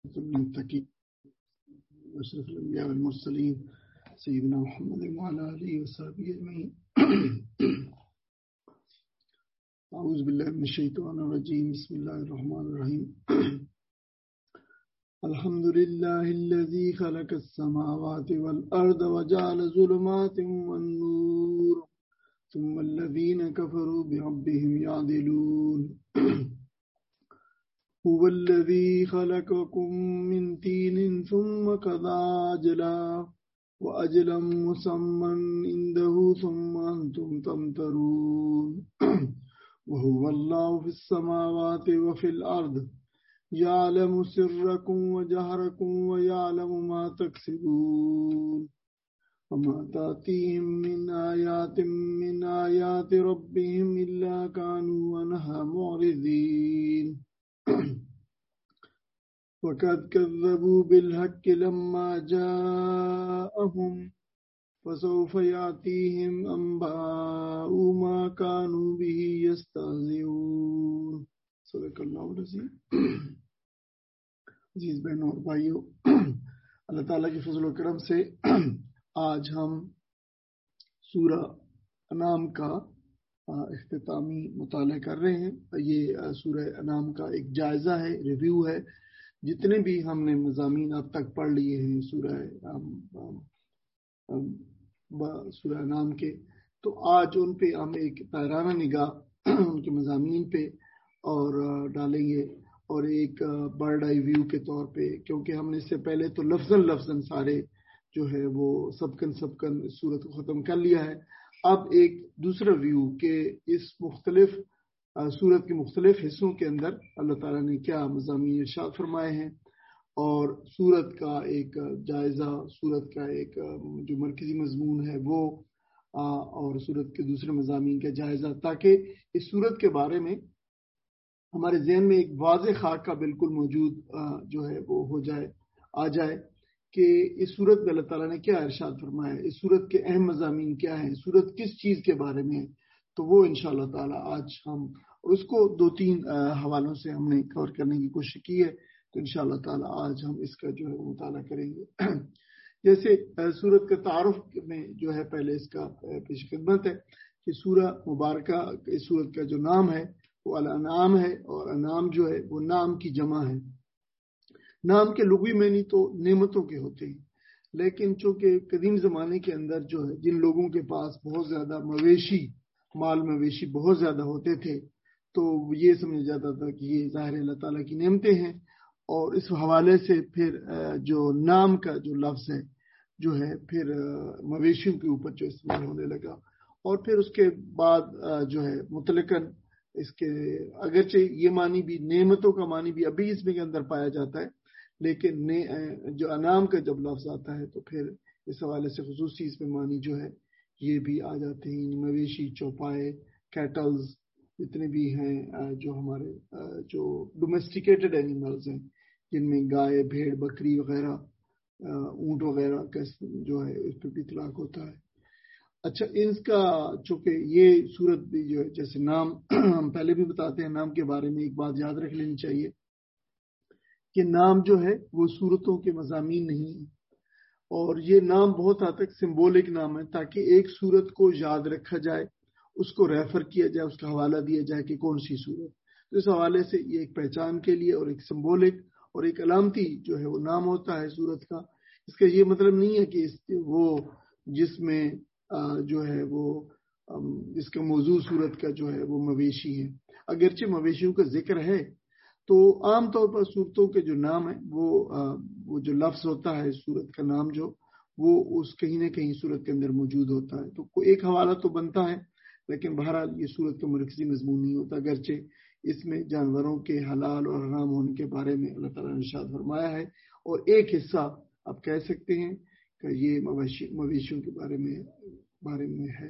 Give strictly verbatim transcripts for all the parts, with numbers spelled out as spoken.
المتقين وأشرف الأنبياء والمرسلين سيدنا محمد وعلى آله وصحبه أجمعين. أعوذ بالله من الشيطان الرجيم. بسم الله الرحمن الرحيم. الحمد لله الذي خلق السماوات والأرض وجعل ظلمات والنور ثم الذين كفروا بربهم يعدلون. هو الذي خلقكم من طين ثم قضى أجلا وأجلا مسمى عنده ثم أنتم تمترون. وهو الله في السماوات وفي الأرض يعلم سركم وجهركم ويعلم ما تكسبون. وما تأتيهم من آيات من آيات ربهم إلا كانوا عنها معرضين. وقد كذبوا بالحق لما جاءهم فسوف يأتيهم أنباء ما كانوا به يستهزئون. صدق اللہ العظیم. عزیز بہنوں اور بھائیوں، اللہ تعالیٰ کے فضل و کرم سے آج ہم سورہ انعام کا اختتامی مطالعہ کر رہے ہیں. یہ سورہ انعام کا ایک جائزہ ہے، ریویو ہے. جتنے بھی ہم نے مضامین اب تک پڑھ لیے ہیں سورہ سورہ انعام کے، تو آج ان پہ ہم ایک طائرانہ نگاہ ان کے مضامین پہ اور ڈالیں گے، اور ایک برڈ آئی ویو کے طور پہ، کیونکہ ہم نے اس سے پہلے تو لفظاً لفظاً سارے جو ہے وہ سبکن سبکن سورت کو ختم کر لیا ہے. اب ایک دوسرا ویو کہ اس مختلف سورت کے مختلف حصوں کے اندر اللہ تعالیٰ نے کیا مضامین ارشاد فرمائے ہیں، اور سورت کا ایک جائزہ، سورت کا ایک جو مرکزی مضمون ہے وہ، اور سورت کے دوسرے مضامین کا جائزہ، تاکہ اس سورت کے بارے میں ہمارے ذہن میں ایک واضح خاکہ بالکل موجود جو ہے وہ ہو جائے آ جائے کہ اس صورت میں اللہ تعالیٰ نے کیا ارشاد فرمایا ہے، اس صورت کے اہم مضامین کیا ہیں، صورت کس چیز کے بارے میں ہے. تو وہ انشاءاللہ تعالیٰ آج ہم، اور اس کو دو تین حوالوں سے ہم نے کور کرنے کی کوشش کی ہے، تو انشاءاللہ تعالیٰ آج ہم اس کا جو ہے مطالعہ کریں گے. جیسے صورت کا تعارف میں جو ہے پہلے اس کا پیش خدمت ہے کہ سورہ مبارکہ اس صورت کا جو نام ہے وہ الانعام ہے، اور انعام جو ہے وہ نام کی جمع ہے. نام کے لغوی معنی تو نعمتوں کے ہوتے ہیں، لیکن چونکہ قدیم زمانے کے اندر جو ہے جن لوگوں کے پاس بہت زیادہ مویشی مال مویشی بہت زیادہ ہوتے تھے، تو یہ سمجھا جاتا تھا کہ یہ ظاہر اللہ تعالیٰ کی نعمتیں ہیں. اور اس حوالے سے پھر جو نام کا جو لفظ ہے جو ہے پھر مویشیوں کے اوپر جو استعمال ہونے لگا، اور پھر اس کے بعد جو ہے مطلقاً اس کے اگرچہ یہ معنی بھی نعمتوں کا معنی بھی ابھی اس میں کے اندر پایا جاتا ہے، لیکن جو انعام کا جب لفظ آتا ہے تو پھر اس حوالے سے خصوصی اس میں معنی جو ہے یہ بھی آ جاتے ہیں. مویشی، چوپائے، کیٹلز جتنے بھی ہیں جو ہمارے جو ڈومیسٹیکیٹڈ اینیملز ہیں، جن میں گائے، بھیڑ، بکری وغیرہ، اونٹ وغیرہ کا جو ہے اس پہ بھی اطلاق ہوتا ہے. اچھا، اس کا چونکہ یہ صورت بھی جو ہے جیسے نام ہم پہلے بھی بتاتے ہیں، نام کے بارے میں ایک بات یاد رکھ لینی چاہیے کہ نام جو ہے وہ صورتوں کے مضامین نہیں ہیں، اور یہ نام بہت حد تک سمبولک نام ہے تاکہ ایک صورت کو یاد رکھا جائے، اس کو ریفر کیا جائے، اس کا حوالہ دیا جائے کہ کون سی صورت. تو اس حوالے سے یہ ایک پہچان کے لیے اور ایک سمبولک اور ایک علامتی جو ہے وہ نام ہوتا ہے صورت کا. اس کا یہ مطلب نہیں ہے کہ اس وہ جس میں جو ہے وہ جس کا موضوع صورت کا جو ہے وہ مویشی ہے. اگرچہ مویشیوں کا ذکر ہے تو عام طور پر صورتوں کے جو نام ہیں وہ وہ جو لفظ ہوتا ہے صورت کا نام جو وہ اس کہیں نہ کہیں صورت کے اندر موجود ہوتا ہے. تو ایک حوالہ تو بنتا ہے، لیکن بہرحال یہ صورت کا مرکزی مضمون نہیں ہوتا، اگرچہ اس میں جانوروں کے حلال اور حرام ہونے کے بارے میں اللہ تعالیٰ نے ارشاد فرمایا ہے، اور ایک حصہ آپ کہہ سکتے ہیں کہ یہ مویشیوں کے بارے میں بارے میں ہے.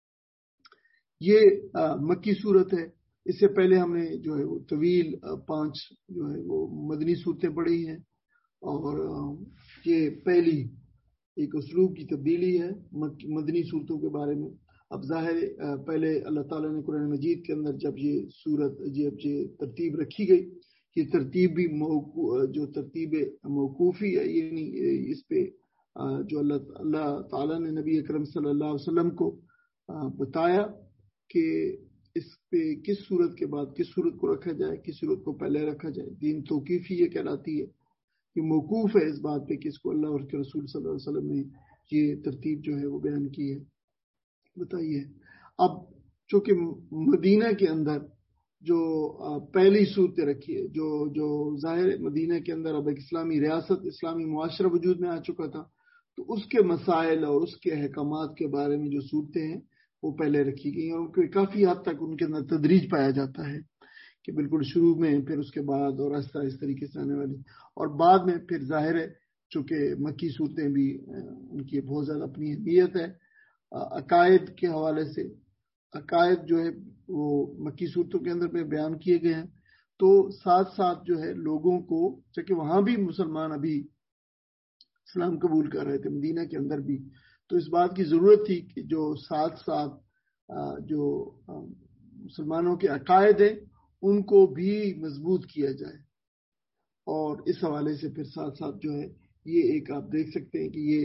یہ مکی صورت ہے. اس سے پہلے ہم نے جو ہے وہ طویل پانچ جو ہے وہ مدنی صورتیں پڑھی ہیں، اور یہ پہلی ایک اسلوب کی تبدیلی ہے مدنی صورتوں کے بارے میں. اب ظاہر پہلے اللہ تعالیٰ نے قرآن مجید کے اندر جب یہ صورت جب یہ ترتیب رکھی گئی یہ ترتیب بھی جو ترتیب موقوفی ہے، یعنی اس پہ جو اللہ اللہ تعالیٰ نے نبی اکرم صلی اللہ علیہ وسلم کو بتایا کہ اس پہ کس صورت کے بعد کس صورت کو رکھا جائے، کس صورت کو پہلے رکھا جائے، دین توقیفی یہ کہلاتی ہے کہ موقوف ہے اس بات پہ کہ اس کو اللہ اور اس کے رسول صلی اللہ علیہ وسلم نے یہ ترتیب جو ہے وہ بیان کی ہے۔ بتائیے اب چونکہ مدینہ کے اندر جو پہلی صورتیں رکھی ہے، جو جو ظاہر مدینہ کے اندر اب ایک اسلامی ریاست، اسلامی معاشرہ وجود میں آ چکا تھا، تو اس کے مسائل اور اس کے احکامات کے بارے میں جو صورتیں ہیں وہ پہلے رکھی گئی، اور کافی حد تک ان کے اندر تدریج پایا جاتا ہے کہ بالکل شروع میں، پھر اس کے بعد اور آہستہ اس طریقے سے آنے والی، اور بعد میں پھر ظاہر ہے چونکہ مکی صورتیں بھی ان کی بہت زیادہ اپنی اہمیت ہے عقائد کے حوالے سے۔ عقائد جو ہے وہ مکی صورتوں کے اندر میں بیان کیے گئے ہیں، تو ساتھ ساتھ جو ہے لوگوں کو، چونکہ وہاں بھی مسلمان ابھی اسلام قبول کر رہے تھے مدینہ کے اندر بھی، تو اس بات کی ضرورت تھی کہ جو ساتھ ساتھ جو مسلمانوں کے عقائد ہیں ان کو بھی مضبوط کیا جائے، اور اس حوالے سے پھر ساتھ ساتھ جو ہے یہ ایک آپ دیکھ سکتے ہیں کہ یہ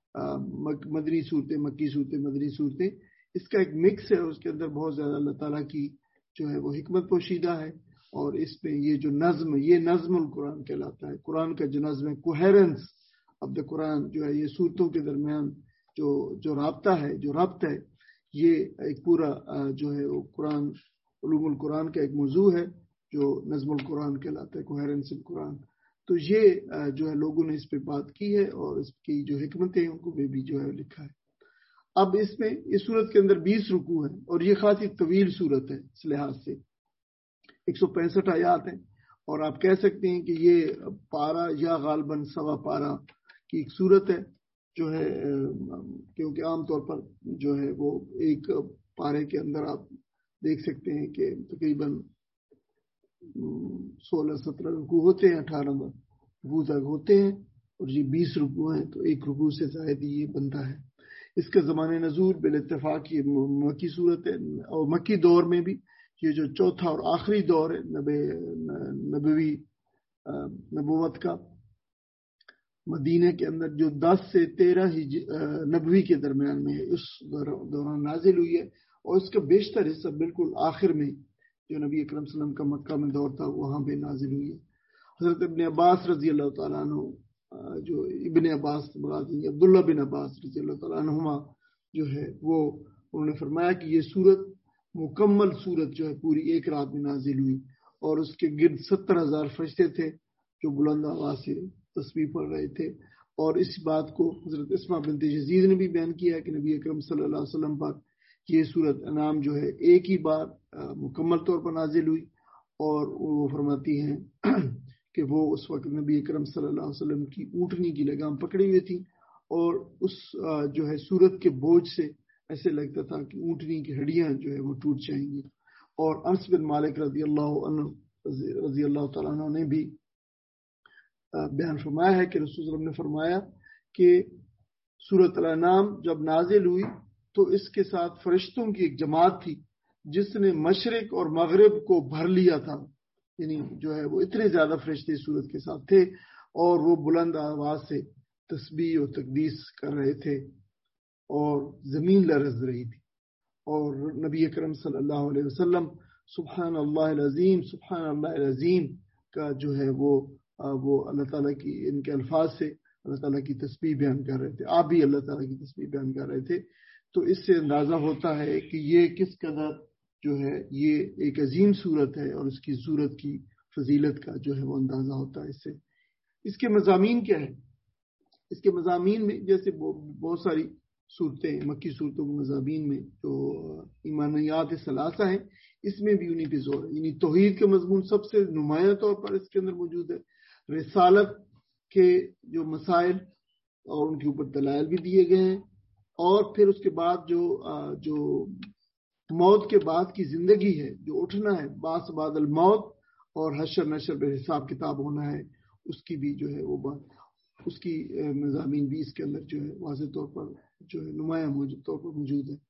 مدنی صورتیں، مکی صورتیں، مدنی صورتیں، اس کا ایک مکس ہے، اس کے اندر بہت زیادہ اللہ تعالیٰ کی جو ہے وہ حکمت پوشیدہ ہے، اور اس میں یہ جو نظم، یہ نظم القرآن کہلاتا ہے، قرآن کا جو نظم ہے، کوہیرنس آف دا قرآن جو ہے، یہ صورتوں کے درمیان جو جو رابطہ ہے، جو ربط ہے، یہ ایک پورا جو ہے وہ قرآن، علوم القرآن کا ایک موضوع ہے جو نظم القرآن کہلاتا ہے، کوہیرنس القرآن۔ تو یہ جو ہے لوگوں نے اس پہ بات کی ہے، اور اس کی جو حکمتیں ہیں ان کو بھی جو ہے لکھا ہے۔ اب اس میں اس صورت کے اندر بیس رکوع ہیں، اور یہ خاصی طویل صورت ہے اس لحاظ سے، ایک سو پینسٹھ آیات ہیں، اور آپ کہہ سکتے ہیں کہ یہ پارہ یا غالباً سوا پارہ کی ایک صورت ہے جو ہے، کیونکہ عام طور پر جو ہے وہ ایک پارے کے اندر آپ دیکھ سکتے ہیں کہ تقریباً سولہ سترہ رکوع ہوتے ہیں، اٹھارہ رکوع تک ہوتے ہیں، اور یہ بیس رکوع ہیں، تو ایک رکوع سے زائد یہ بنتا ہے۔ اس کا زمان نزول بالاتفاق یہ مکی صورت ہے، اور مکی دور میں بھی یہ جو چوتھا اور آخری دور ہے نبوی نبوت کا، مدینہ کے اندر جو دس سے تیرہ نبوی کے درمیان میں اس دوران نازل ہوئی ہے، اور اس کا بیشتر حصہ بالکل آخر میں جو نبی اکرم صلی اللہ علیہ وسلم کا مکہ میں دور تھا وہاں پہ نازل ہوئی ہے۔ حضرت ابن عباس رضی اللہ تعالیٰ عنہ، جو ابن عباس عبداللہ بن عباس رضی اللہ تعالیٰ عنہما جو ہے وہ انہوں نے فرمایا کہ یہ سورت مکمل سورت جو ہے پوری ایک رات میں نازل ہوئی، اور اس کے گرد ستر ہزار فرشتے تھے جو بلند آواز سے تسبیح پڑھ رہے تھے۔ اور اس بات کو حضرت اسماء بنت یزید نے بھی بیان کیا کہ نبی اکرم صلی اللہ علیہ وسلم پر یہ سورت انعام جو ہے ایک ہی بار مکمل طور پر نازل ہوئی، اور وہ فرماتی ہیں کہ وہ اس وقت نبی اکرم صلی اللہ علیہ وسلم کی اونٹنی کی لگام پکڑی ہوئی تھی، اور اس جو ہے سورت کے بوجھ سے ایسے لگتا تھا کہ اونٹنی کی ہڈیاں جو ہے وہ ٹوٹ جائیں گی۔ اور انس بن مالک رضی اللہ عنہ رضی اللہ تعالیٰ عنہ نے بھی بیان فرمایا ہے کہ رسول اللہ نے فرمایا کہ سورۃ الانعام جب نازل ہوئی تو اس کے ساتھ فرشتوں کی ایک جماعت تھی جس نے مشرق اور مغرب کو بھر لیا تھا، یعنی جو ہے وہ اتنے زیادہ فرشتے سورت کے ساتھ تھے، اور وہ بلند آواز سے تسبیح و تقدیس کر رہے تھے، اور زمین لرز رہی تھی، اور نبی اکرم صلی اللہ علیہ وسلم سبحان اللہ العظیم سبحان اللہ العظیم کا جو ہے وہ وہ اللہ تعالیٰ کی ان کے الفاظ سے اللہ تعالیٰ کی تسبیح بیان کر رہے تھے، آپ بھی اللہ تعالیٰ کی تسبیح بیان کر رہے تھے۔ تو اس سے اندازہ ہوتا ہے کہ یہ کس قدر جو ہے یہ ایک عظیم صورت ہے، اور اس کی صورت کی فضیلت کا جو ہے وہ اندازہ ہوتا ہے اس سے۔ اس کے مضامین کیا ہے؟ اس کے مضامین میں جیسے بہت ساری صورتیں، مکی صورتوں کے مضامین میں جو ایمانیات ثلاثہ ہیں، اس میں بھی انہیں پہ زور ہے، یعنی توحید کے مضمون سب سے نمایاں طور پر اس کے اندر موجود ہے، رسالت کے جو مسائل اور ان کے اوپر دلائل بھی دیے گئے ہیں، اور پھر اس کے بعد جو جو موت کے بعد کی زندگی ہے، جو اٹھنا ہے، بعث بعد الموت اور حشر نشر پہ حساب کتاب ہونا ہے، اس کی بھی جو ہے وہ بات، اس کی مضامین بھی اس کے اندر جو ہے واضح طور پر جو ہے نمایاں طور پر موجود ہے۔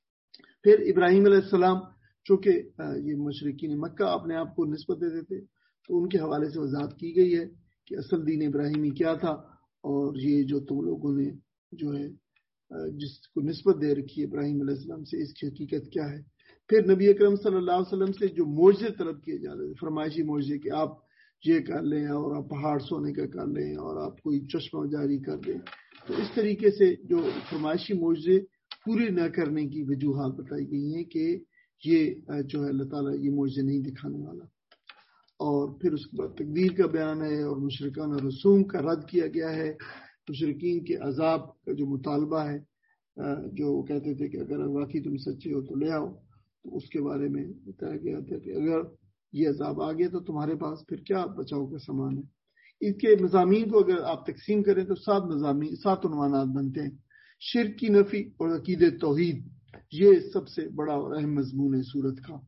پھر ابراہیم علیہ السلام، چونکہ یہ مشرکین مکہ اپنے آپ کو نسبت دیتے تھے، تو ان کے حوالے سے وضاحت کی گئی ہے کہ اصل دین ابراہیمی کیا تھا، اور یہ جو تم لوگوں نے جو ہے جس کو نسبت دے رکھی ہے ابراہیم علیہ السلام سے، اس کی حقیقت کیا ہے۔ پھر نبی اکرم صلی اللہ علیہ وسلم سے جو معجزے طلب کیے جا رہے ہیں، فرمائشی معجزے کہ آپ یہ کر لیں اور آپ پہاڑ سونے کا کر لیں اور آپ کوئی چشمہ جاری کر دیں، تو اس طریقے سے جو فرمائشی معجزے پوری نہ کرنے کی وجوہات بتائی گئی ہیں کہ یہ جو ہے اللہ تعالیٰ یہ معجزے نہیں دکھانے والا۔ اور پھر اس کے بعد تقدیر کا بیان ہے اور مشرکانہ رسوم کا رد کیا گیا ہے، مشرکین کے عذاب کا جو مطالبہ ہے، جو وہ کہتے تھے کہ اگر واقعی تم سچے ہو تو لے آؤ، تو اس کے بارے میں بتایا گیا تھا کہ اگر یہ عذاب آ گیا تو تمہارے پاس پھر کیا بچاؤ کا سامان ہے۔ اس کے مضامین کو اگر آپ تقسیم کریں تو سات مضامین سات عنوانات بنتے ہیں۔ شرک کی نفی اور عقید توحید، یہ سب سے بڑا اور اہم مضمون ہے سورت کا،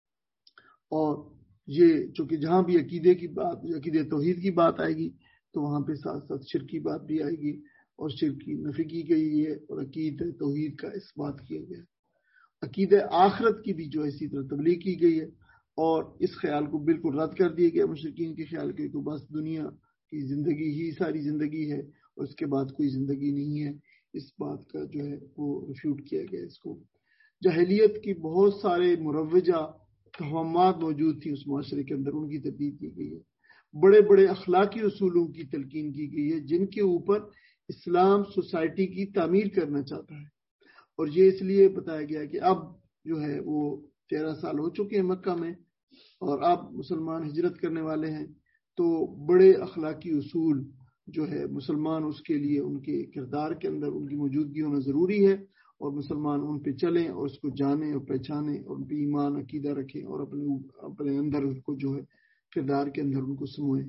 اور یہ چونکہ جہاں بھی عقیدے کی بات عقید توحید کی بات آئے گی تو وہاں پہ ساتھ ساتھ شرک کی بات بھی آئے گی، اور شرک کی نفی کی گئی ہے اور عقید توحید کا اس بات کیا گیا ہے۔ عقید آخرت کی بھی جو اسی طرح تبلیغ کی گئی ہے، اور اس خیال کو بالکل رد کر دیا گیا مشرکین کے خیال کے تو بس دنیا کی زندگی ہی ساری زندگی ہے اور اس کے بعد کوئی زندگی نہیں ہے، اس بات کا جو ہے وہ ریفیوٹ کیا گیا اس کو۔ جاہلیت کی بہت سارے مروجہ توہمات موجود تھیں اس معاشرے کے اندر، ان کی تردید کی گئی ہے۔ بڑے بڑے اخلاقی اصولوں کی تلقین کی گئی ہے جن کے اوپر اسلام سوسائٹی کی تعمیر کرنا چاہتا ہے، اور یہ اس لیے بتایا گیا کہ اب جو ہے وہ تیرہ سال ہو چکے ہیں مکہ میں اور اب مسلمان ہجرت کرنے والے ہیں، تو بڑے اخلاقی اصول جو ہے مسلمان اس کے لیے ان کے کردار کے اندر ان کی موجودگی ہونا ضروری ہے، اور مسلمان ان پہ چلیں اور اس کو جانیں اور پہچانیں اور ان پہ ایمان عقیدہ رکھیں اور اپنے اپنے اندر ان کو جو ہے کردار کے اندر ان کو سموئیں۔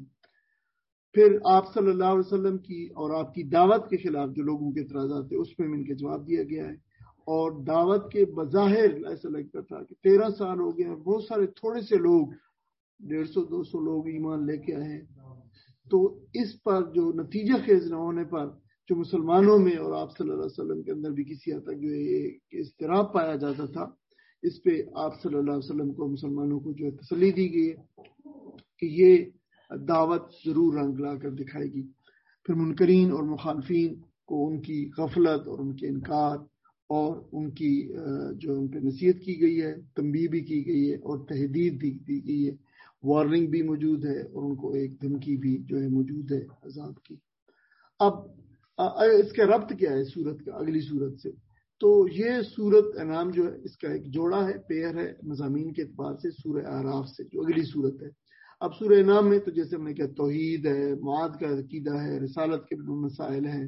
پھر آپ صلی اللہ علیہ وسلم کی اور آپ کی دعوت کے خلاف جو لوگوں کے اعتراضات تھے اس میں ان کے جواب دیا گیا ہے، اور دعوت کے بظاہر ایسا لگتا تھا کہ تیرہ سال ہو گئے اور بہت سارے تھوڑے سے لوگ ڈیڑھ سو دو سو لوگ ایمان لے کے آئے، تو اس پر جو نتیجہ خیز نہ ہونے پر جو مسلمانوں میں اور آپ صلی اللہ علیہ وسلم کے اندر بھی کسی حد تک جو ہے اضطراب پایا جاتا تھا، اس پہ آپ صلی اللہ علیہ وسلم کو مسلمانوں کو جو ہے تسلی دی گئی ہے کہ یہ دعوت ضرور رنگ لا کر دکھائے گی۔ پھر منکرین اور مخالفین کو ان کی غفلت اور ان کے انکار اور ان کی جو ان پہ نصیحت کی گئی ہے، تنبیہ بھی کی گئی ہے اور تحدید بھی دی گئی ہے، وارننگ بھی موجود ہے اور ان کو ایک دھمکی بھی جو ہے موجود ہے عذاب کی۔ اب اس کا ربط کیا ہے سورت کا اگلی سورت سے؟ تو یہ سورت انعام جو ہے اس کا ایک جوڑا ہے، پیر ہے مضامین کے اعتبار سے سورہ اعراف سے جو اگلی سورت ہے۔ اب سورہ انعام میں تو جیسے ہم نے کہا توحید ہے، معاد کا عقیدہ ہے، رسالت کے مسائل ہیں،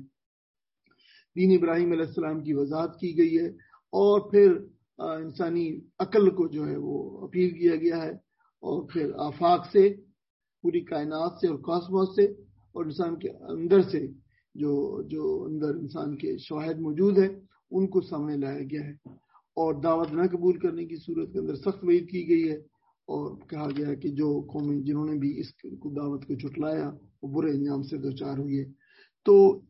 دین ابراہیم علیہ السلام کی وضاحت کی گئی ہے، اور پھر انسانی عقل کو جو ہے وہ اپیل کیا گیا ہے، اور پھر آفاق سے، پوری کائنات سے اور کاسموس سے اور انسان کے اندر سے جو جو اندر انسان کے شواہد موجود ہیں ان کو سامنے لایا گیا ہے، اور دعوت نہ قبول کرنے کی صورت کے اندر سخت وعید کی گئی ہے، اور کہا گیا کہ جو قومیں جنہوں نے بھی اس کو دعوت کو جھٹلایا وہ برے انجام سے دوچار ہوئی ہے، تو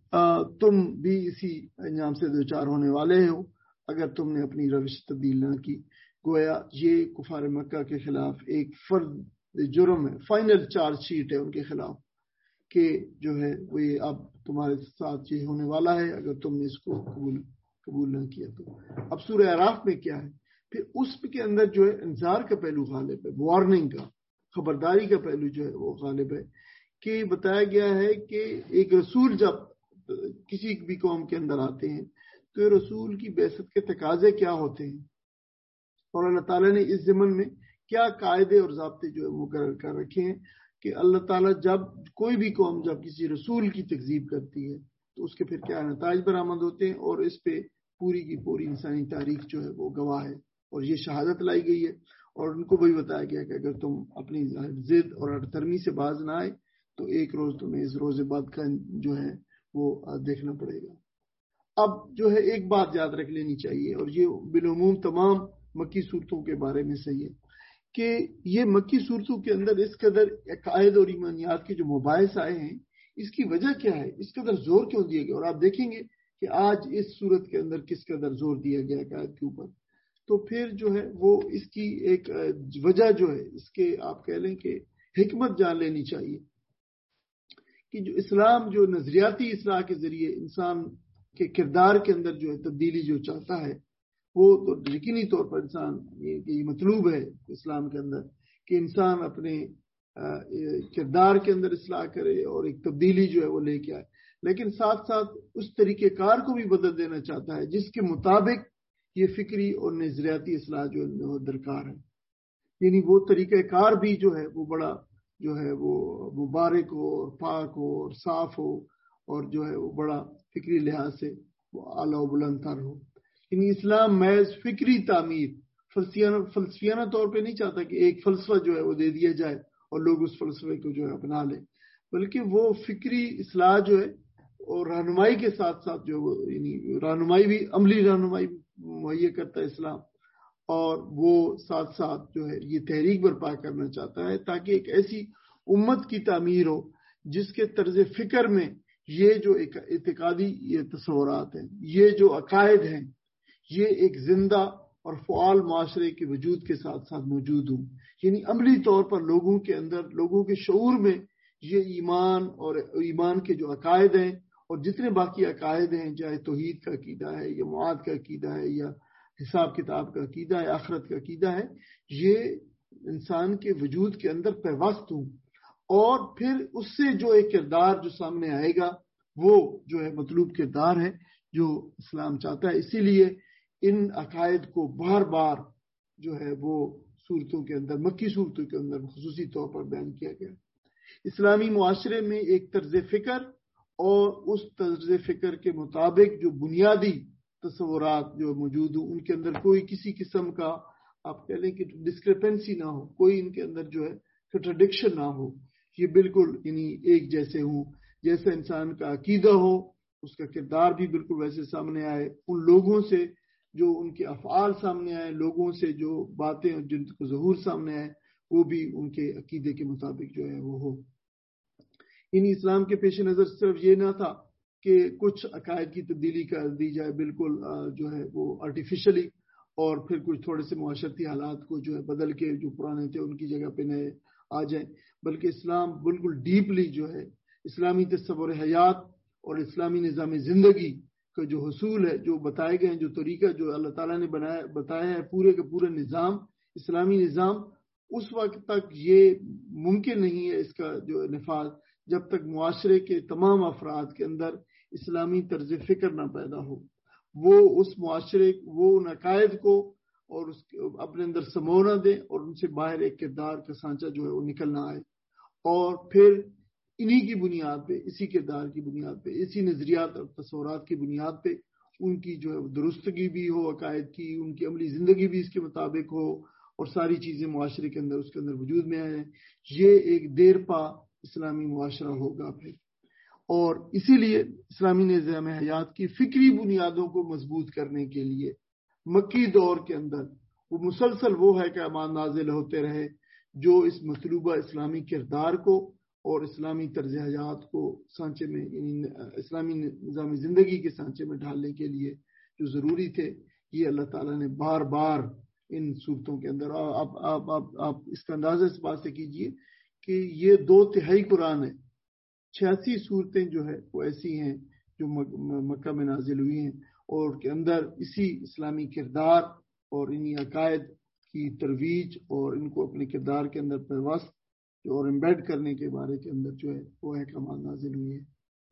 تم بھی اسی انجام سے دوچار ہونے والے ہو اگر تم نے اپنی روش تبدیل نہ کی۔ گویا یہ کفار مکہ کے خلاف ایک فرد جرم ہے، فائنل چارج شیٹ ہے ان کے خلاف کہ جو ہے وہ یہ اب تمہارے ساتھ یہ ہونے والا ہے اگر تم نے اس کو قبول قبول نہ کیا تو۔ اب سورہ اعراف میں کیا ہے؟ پھر اس کے اندر جو ہے انذار کا پہلو غالب ہے، وارننگ کا، خبرداری کا پہلو جو ہے وہ غالب ہے، کہ بتایا گیا ہے کہ ایک رسول جب کسی بھی قوم کے اندر آتے ہیں تو رسول کی بعثت کے تقاضے کیا ہوتے ہیں، اور اللہ تعالیٰ نے اس ضمن میں کیا قاعدے اور ضابطے جو ہے مقرر کر رکھے ہیں کہ اللہ تعالیٰ جب کوئی بھی قوم جب کسی رسول کی تکذیب کرتی ہے تو اس کے پھر کیا نتائج برآمد ہوتے ہیں، اور اس پہ پوری کی پوری انسانی تاریخ جو ہے وہ گواہ ہے، اور یہ شہادت لائی گئی ہے، اور ان کو بھی بتایا گیا کہ اگر تم اپنی ضد اور اڑترمی سے باز نہ آئے تو ایک روز تمہیں اس روز بعد کا جو ہے وہ دیکھنا پڑے گا۔ اب جو ہے ایک بات یاد رکھ لینی چاہیے، اور یہ بالعموم تمام مکی صورتوں کے بارے میں صحیح ہے، کہ یہ مکی صورتوں کے اندر اس قدر عقائد اور ایمانیات کے جو مباحث آئے ہیں اس کی وجہ کیا ہے، اس قدر زور کیوں دیا گیا، اور آپ دیکھیں گے کہ آج اس صورت کے اندر کس قدر زور دیا گیا عقائد کے اوپر، تو پھر جو ہے وہ اس کی ایک وجہ جو ہے اس کے آپ کہہ لیں کہ حکمت جان لینی چاہیے کہ جو اسلام جو نظریاتی اصلاح کے ذریعے انسان کے کردار کے اندر جو ہے تبدیلی جو چاہتا ہے وہ تو یقینی طور پر انسان یہ مطلوب ہے اسلام کے اندر کہ انسان اپنے کردار کے اندر اصلاح کرے اور ایک تبدیلی جو ہے وہ لے کے آئے، لیکن ساتھ ساتھ اس طریقہ کار کو بھی بدل دینا چاہتا ہے جس کے مطابق یہ فکری اور نظریاتی اصلاح جو ہے درکار ہے، یعنی وہ طریقہ کار بھی جو ہے وہ بڑا جو ہے وہ مبارک ہو اور پاک ہو اور صاف ہو اور جو ہے وہ بڑا فکری لحاظ سے وہ اعلیٰ و بلند تر ہو۔ یعنی اسلام محض فکری تعمیر فلسفیانہ فلسفیانہ طور پہ نہیں چاہتا کہ ایک فلسفہ جو ہے وہ دے دیا جائے اور لوگ اس فلسفے کو جو ہے اپنا لیں، بلکہ وہ فکری اصلاح جو ہے اور رہنمائی کے ساتھ ساتھ جو یعنی رہنمائی بھی عملی رہنمائی مہیا کرتا ہے اسلام، اور وہ ساتھ ساتھ جو ہے یہ تحریک برپا کرنا چاہتا ہے تاکہ ایک ایسی امت کی تعمیر ہو جس کے طرز فکر میں یہ جو ایک اعتقادی یہ تصورات ہیں، یہ جو عقائد ہیں، یہ ایک زندہ اور فعال معاشرے کے وجود کے ساتھ ساتھ موجود ہوں، یعنی عملی طور پر لوگوں کے اندر لوگوں کے شعور میں یہ ایمان اور ایمان کے جو عقائد ہیں اور جتنے باقی عقائد ہیں، چاہے توحید کا عقیدہ ہے یا معاد کا عقیدہ ہے یا حساب کتاب کا عقیدہ ہے، آخرت کا عقیدہ ہے، یہ انسان کے وجود کے اندر پیوست ہوں، اور پھر اس سے جو ایک کردار جو سامنے آئے گا وہ جو ہے مطلوب کردار ہے جو اسلام چاہتا ہے۔ اسی لیے ان عقائد کو بار بار جو ہے وہ صورتوں کے اندر مکی صورتوں کے اندر خصوصی طور پر بیان کیا گیا۔ اسلامی معاشرے میں ایک طرز فکر اور اس طرز فکر کے مطابق جو بنیادی تصورات جو موجود ہوں ان کے اندر کوئی کسی قسم کا آپ کہہ لیں کہ ڈسکرپنسی نہ ہو، کوئی ان کے اندر جو ہے کنٹراڈکشن نہ ہو، یہ بالکل یعنی ایک جیسے ہوں، جیسا انسان کا عقیدہ ہو اس کا کردار بھی بالکل ویسے سامنے آئے، ان لوگوں سے جو ان کے افعال سامنے آئے، لوگوں سے جو باتیں جن کو ظہور سامنے آئے وہ بھی ان کے عقیدے کے مطابق جو ہے وہ ہو۔ یعنی اسلام کے پیش نظر صرف یہ نہ تھا کہ کچھ عقائد کی تبدیلی کر دی جائے بالکل جو ہے وہ آرٹیفیشلی، اور پھر کچھ تھوڑے سے معاشرتی حالات کو جو ہے بدل کے جو پرانے تھے ان کی جگہ پہ نئے آ جائیں، بلکہ اسلام بالکل ڈیپلی جو ہے اسلامی تصور حیات اور اسلامی نظام زندگی کا جو حصول ہے، جو بتائے گئے ہیں، جو طریقہ جو اللہ تعالیٰ نے بنایا بتایا ہے، پورے کا پورا نظام اسلامی نظام، اس وقت تک یہ ممکن نہیں ہے اس کا جو نفاذ جب تک معاشرے کے تمام افراد کے اندر اسلامی طرز فکر نہ پیدا ہو، وہ اس معاشرے وہ ان عقائد کو اور اس اپنے اندر سمو نہ دیں اور ان سے باہر ایک کردار کا سانچہ جو ہے وہ نکل نہ آئے، اور پھر انہی کی بنیاد پہ، اسی کردار کی بنیاد پہ، اسی نظریات اور تصورات کی بنیاد پہ ان کی جو ہے درستگی بھی ہو عقائد کی، ان کی عملی زندگی بھی اس کے مطابق ہو اور ساری چیزیں معاشرے کے اندر اس کے اندر وجود میں آئیں، یہ ایک دیر پا اسلامی معاشرہ ہوگا پھر۔ اور اسی لیے اسلامی نظام حیات کی فکری بنیادوں کو مضبوط کرنے کے لیے مکی دور کے اندر وہ مسلسل وہ ہے کہ احکامات نازل ہوتے رہے جو اس مطلوبہ اسلامی کردار کو اور اسلامی طرز حیات کو سانچے میں اسلامی نظام زندگی کے سانچے میں ڈھالنے کے لیے جو ضروری تھے، یہ اللہ تعالیٰ نے بار بار ان صورتوں کے اندر آپ آپ آپ آپ اس کا اندازہ اس بات سے کیجئے کہ یہ دو تہائی قرآن ہے، چھیاسی صورتیں جو ہے وہ ایسی ہیں جو مکہ میں نازل ہوئی ہیں اور کے اندر اسی اسلامی کردار اور انہی عقائد کی ترویج اور ان کو اپنے کردار کے اندر پیوست اور امبیڈ کرنے کے بارے کے اندر جو ہے وہ احکامات نازل ہوئی ہے۔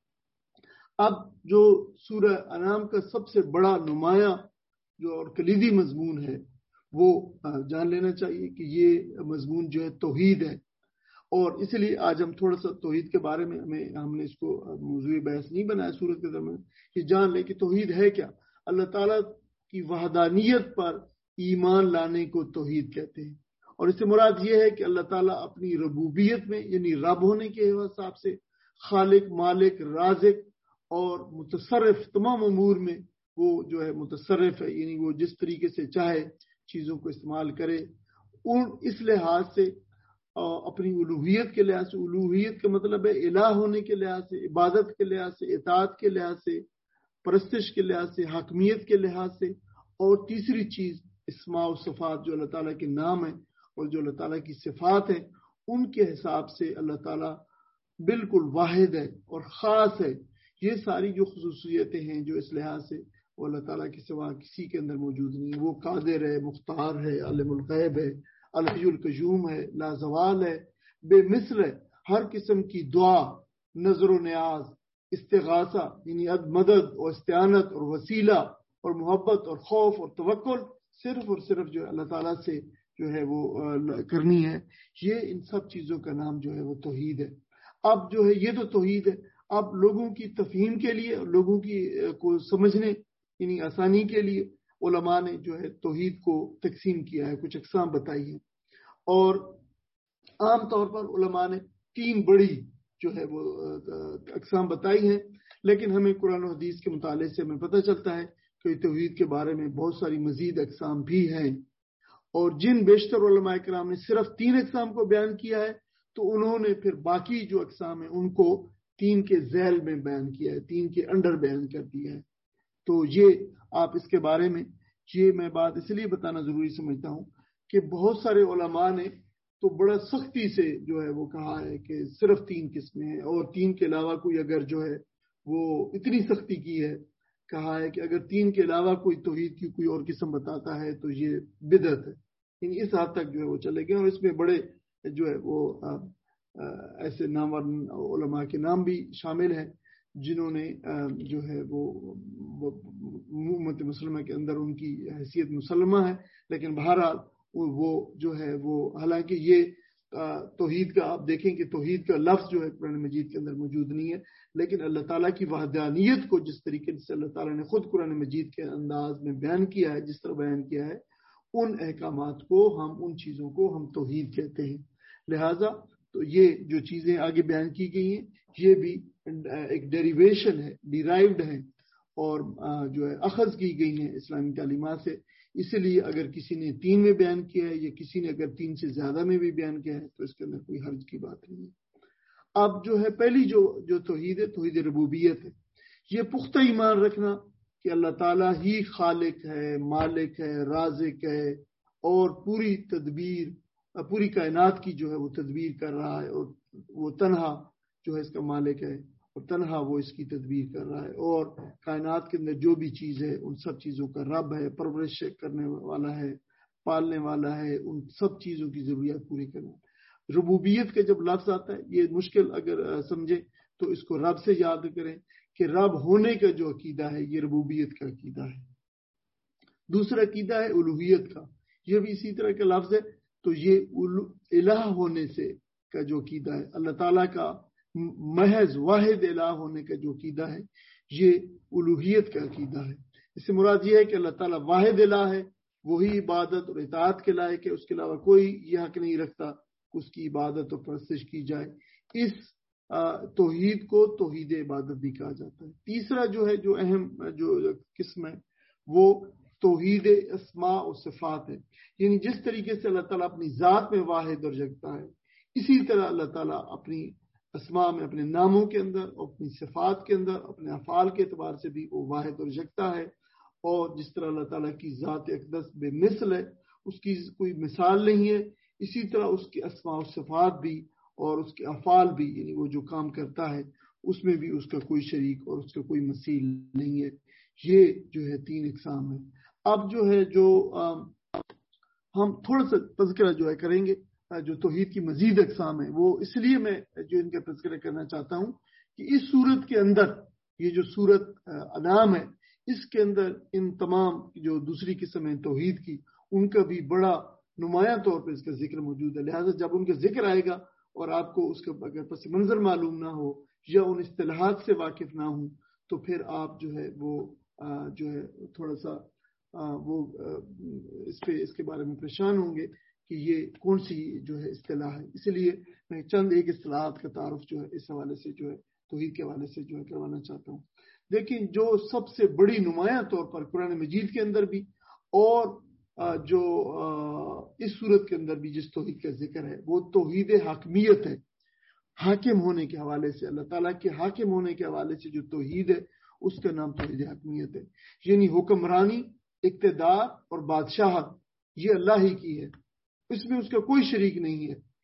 اب جو سورہ انعام کا سب سے بڑا نمایاں جو اور کلیدی مضمون ہے وہ جان لینا چاہیے کہ یہ مضمون جو ہے توحید ہے، اور اس لیے آج ہم تھوڑا سا توحید کے بارے میں ہمیں ہم نے اس کو موضوع بحث نہیں بنایا سورت کے درمیان، کہ جان لیں کہ توحید ہے کیا۔ اللہ تعالیٰ کی وحدانیت پر ایمان لانے کو توحید کہتے ہیں، اور اس سے مراد یہ ہے کہ اللہ تعالیٰ اپنی ربوبیت میں یعنی رب ہونے کے حساب سے خالق، مالک، رازق اور متصرف تمام امور میں وہ جو ہے متصرف ہے، یعنی وہ جس طریقے سے چاہے چیزوں کو استعمال کرے، ان اس لحاظ سے اپنی الوہیت کے لحاظ سے، الوہیت کا مطلب ہے الہ ہونے کے لحاظ سے، عبادت کے لحاظ سے، اطاعت کے لحاظ سے، پرستش کے لحاظ سے، حاکمیت کے لحاظ سے، اور تیسری چیز اسماء و صفات جو اللہ تعالیٰ کے نام ہیں اور جو اللہ تعالیٰ کی صفات ہیں ان کے حساب سے اللہ تعالیٰ بالکل واحد ہے اور خاص ہے. یہ ساری جو خصوصیتیں ہیں جو اس لحاظ سے وہ اللہ تعالیٰ کے سوا کسی کے اندر موجود نہیں ہے. وہ قادر ہے، مختار ہے، عالم الغیب ہے، الحی القیوم ہے، لازوال ہے، بے مثل ہے. ہر قسم کی دعا، نظر و نیاز، استغاثہ یعنی مدد اور استعانت اور وسیلہ اور محبت اور خوف اور توکل صرف اور صرف جو ہے اللہ تعالیٰ سے جو ہے وہ کرنی ہے. یہ ان سب چیزوں کا نام جو ہے وہ توحید ہے. اب جو ہے یہ تو توحید ہے. اب لوگوں کی تفہیم کے لیے، لوگوں کی کو سمجھنے یعنی آسانی کے لیے علماء نے جو ہے توحید کو تقسیم کیا ہے، کچھ اقسام بتائی ہیں. اور عام طور پر علماء نے تین بڑی جو ہے وہ اقسام بتائی ہیں، لیکن ہمیں قرآن و حدیث کے مطالعے سے ہمیں پتہ چلتا ہے کہ توحید کے بارے میں بہت ساری مزید اقسام بھی ہیں. اور جن بیشتر علماء کرام نے صرف تین اقسام کو بیان کیا ہے تو انہوں نے پھر باقی جو اقسام ہیں ان کو تین کے ذیل میں بیان کیا ہے، تین کے انڈر بیان کر دیا ہے. تو یہ آپ اس کے بارے میں یہ میں بات اس لیے بتانا ضروری سمجھتا ہوں کہ بہت سارے علماء نے تو بڑا سختی سے جو ہے وہ کہا ہے کہ صرف تین قسمیں ہیں، اور تین کے علاوہ کوئی اگر جو ہے وہ اتنی سختی کی ہے، کہا ہے کہ اگر تین کے علاوہ کوئی توحید کی کوئی اور قسم بتاتا ہے تو یہ بدعت ہے. یعنی اس حد تک جو ہے وہ چلے گئے. اور اس میں بڑے جو ہے وہ ایسے نامور علماء کے نام بھی شامل ہیں جنہوں نے جو ہے وہ امت مسلمہ کے اندر ان کی حیثیت مسلمہ ہے، لیکن بہرحال وہ جو ہے وہ حالانکہ یہ توحید کا آپ دیکھیں کہ توحید کا لفظ جو ہے قرآن مجید کے اندر موجود نہیں ہے، لیکن اللہ تعالیٰ کی وحدانیت کو جس طریقے سے اللہ تعالیٰ نے خود قرآن مجید کے انداز میں بیان کیا ہے، جس طرح بیان کیا ہے، ان احکامات کو ہم ان چیزوں کو ہم توحید کہتے ہیں. لہٰذا تو یہ جو چیزیں آگے بیان کی گئی ہیں یہ بھی ایک ڈیریویشن ہے، ڈیرائیوڈ ہیں اور جو ہے اخذ کی گئی ہیں اسلامی تعلیمات سے. اس لیے اگر کسی نے تین میں بیان کیا ہے یا کسی نے اگر تین سے زیادہ میں بھی بیان کیا ہے تو اس کے اندر کوئی حرج کی بات نہیں ہے. اب جو ہے پہلی جو جو توحید ہے توحید ربوبیت ہے. یہ پختہ ایمان رکھنا کہ اللہ تعالیٰ ہی خالق ہے، مالک ہے، رازق ہے اور پوری تدبیر پوری کائنات کی جو ہے وہ تدبیر کر رہا ہے، اور وہ تنہا جو ہے اس کا مالک ہے اور تنہا وہ اس کی تدبیر کر رہا ہے، اور کائنات کے اندر جو بھی چیز ہے ان سب چیزوں کا رب ہے، پرورش کرنے والا ہے، پالنے والا ہے، ان سب چیزوں کی ضروریات پوری کرنا. ربوبیت کا جب لفظ آتا ہے یہ مشکل اگر سمجھے تو اس کو رب سے یاد کریں کہ رب ہونے کا جو عقیدہ ہے یہ ربوبیت کا عقیدہ ہے. دوسرا عقیدہ ہے الوہیت کا، یہ بھی اسی طرح کا لفظ ہے. تو یہ الہ ہونے سے کا جو عقیدہ ہے، اللہ تعالیٰ کا محض واحد الہ ہونے کا جو عقیدہ ہے یہ الوہیت کا عقیدہ ہے. اس سے مراد یہ ہے کہ اللہ تعالیٰ واحد الہ ہے، وہی عبادت اور اطاعت کے لائق ہے، اس کے علاوہ کوئی یہ حق نہیں رکھتا اس کی عبادت اور پرستش کی جائے. اس توحید کو توحید عبادت بھی کہا جاتا ہے. تیسرا جو ہے جو اہم جو قسم ہے وہ توحید اسماء و صفات ہے. یعنی جس طریقے سے اللہ تعالیٰ اپنی ذات میں واحد اور یکتا ہے، اسی طرح اللہ تعالیٰ اپنی اسماء میں اپنے ناموں کے اندر اور اپنی صفات کے اندر اپنے افعال کے اعتبار سے بھی وہ واحد اور یکتا ہے. اور جس طرح اللہ تعالیٰ کی ذات اقدس بے مثل ہے، اس کی کوئی مثال نہیں ہے، اسی طرح اس کی اسماء و صفات بھی اور اس کے افعال بھی، یعنی وہ جو کام کرتا ہے اس میں بھی اس کا کوئی شریک اور اس کا کوئی مثیل نہیں ہے. یہ جو ہے تین اقسام ہے. اب جو ہے جو ہم تھوڑا سا تذکرہ جو ہے کریں گے جو توحید کی مزید اقسام ہیں، وہ اس لیے میں جو ان کا تذکرہ کرنا چاہتا ہوں کہ اس صورت کے اندر یہ جو صورت انعام ہے اس کے اندر ان تمام جو دوسری قسم ہے توحید کی ان کا بھی بڑا نمایاں طور پہ اس کا ذکر موجود ہے. لہٰذا جب ان کا ذکر آئے گا اور آپ کو اس کا اگر پس منظر معلوم نہ ہو یا ان اصطلاحات سے واقف نہ ہوں تو پھر آپ جو ہے وہ جو ہے تھوڑا سا وہ اس پہ اس کے بارے میں پریشان ہوں گے کہ یہ کون سی جو ہے اصطلاح ہے. اس لیے میں چند ایک اصطلاحات کا تعارف جو ہے اس حوالے سے جو ہے توحید کے حوالے سے جو ہے کروانا چاہتا ہوں. لیکن جو سب سے بڑی نمایاں طور پر قرآن مجید کے اندر بھی اور جو اس صورت کے اندر بھی جس توحید کا ذکر ہے وہ توحید حاکمیت ہے. حاکم ہونے کے حوالے سے اللہ تعالیٰ کے حاکم ہونے کے حوالے سے جو توحید ہے اس کا نام توحید حاکمیت ہے. یعنی حکمرانی، اقتدار اور بادشاہت یہ اللہ ہی کی ہے، اس میں اس کا کوئی شریک نہیں ہے.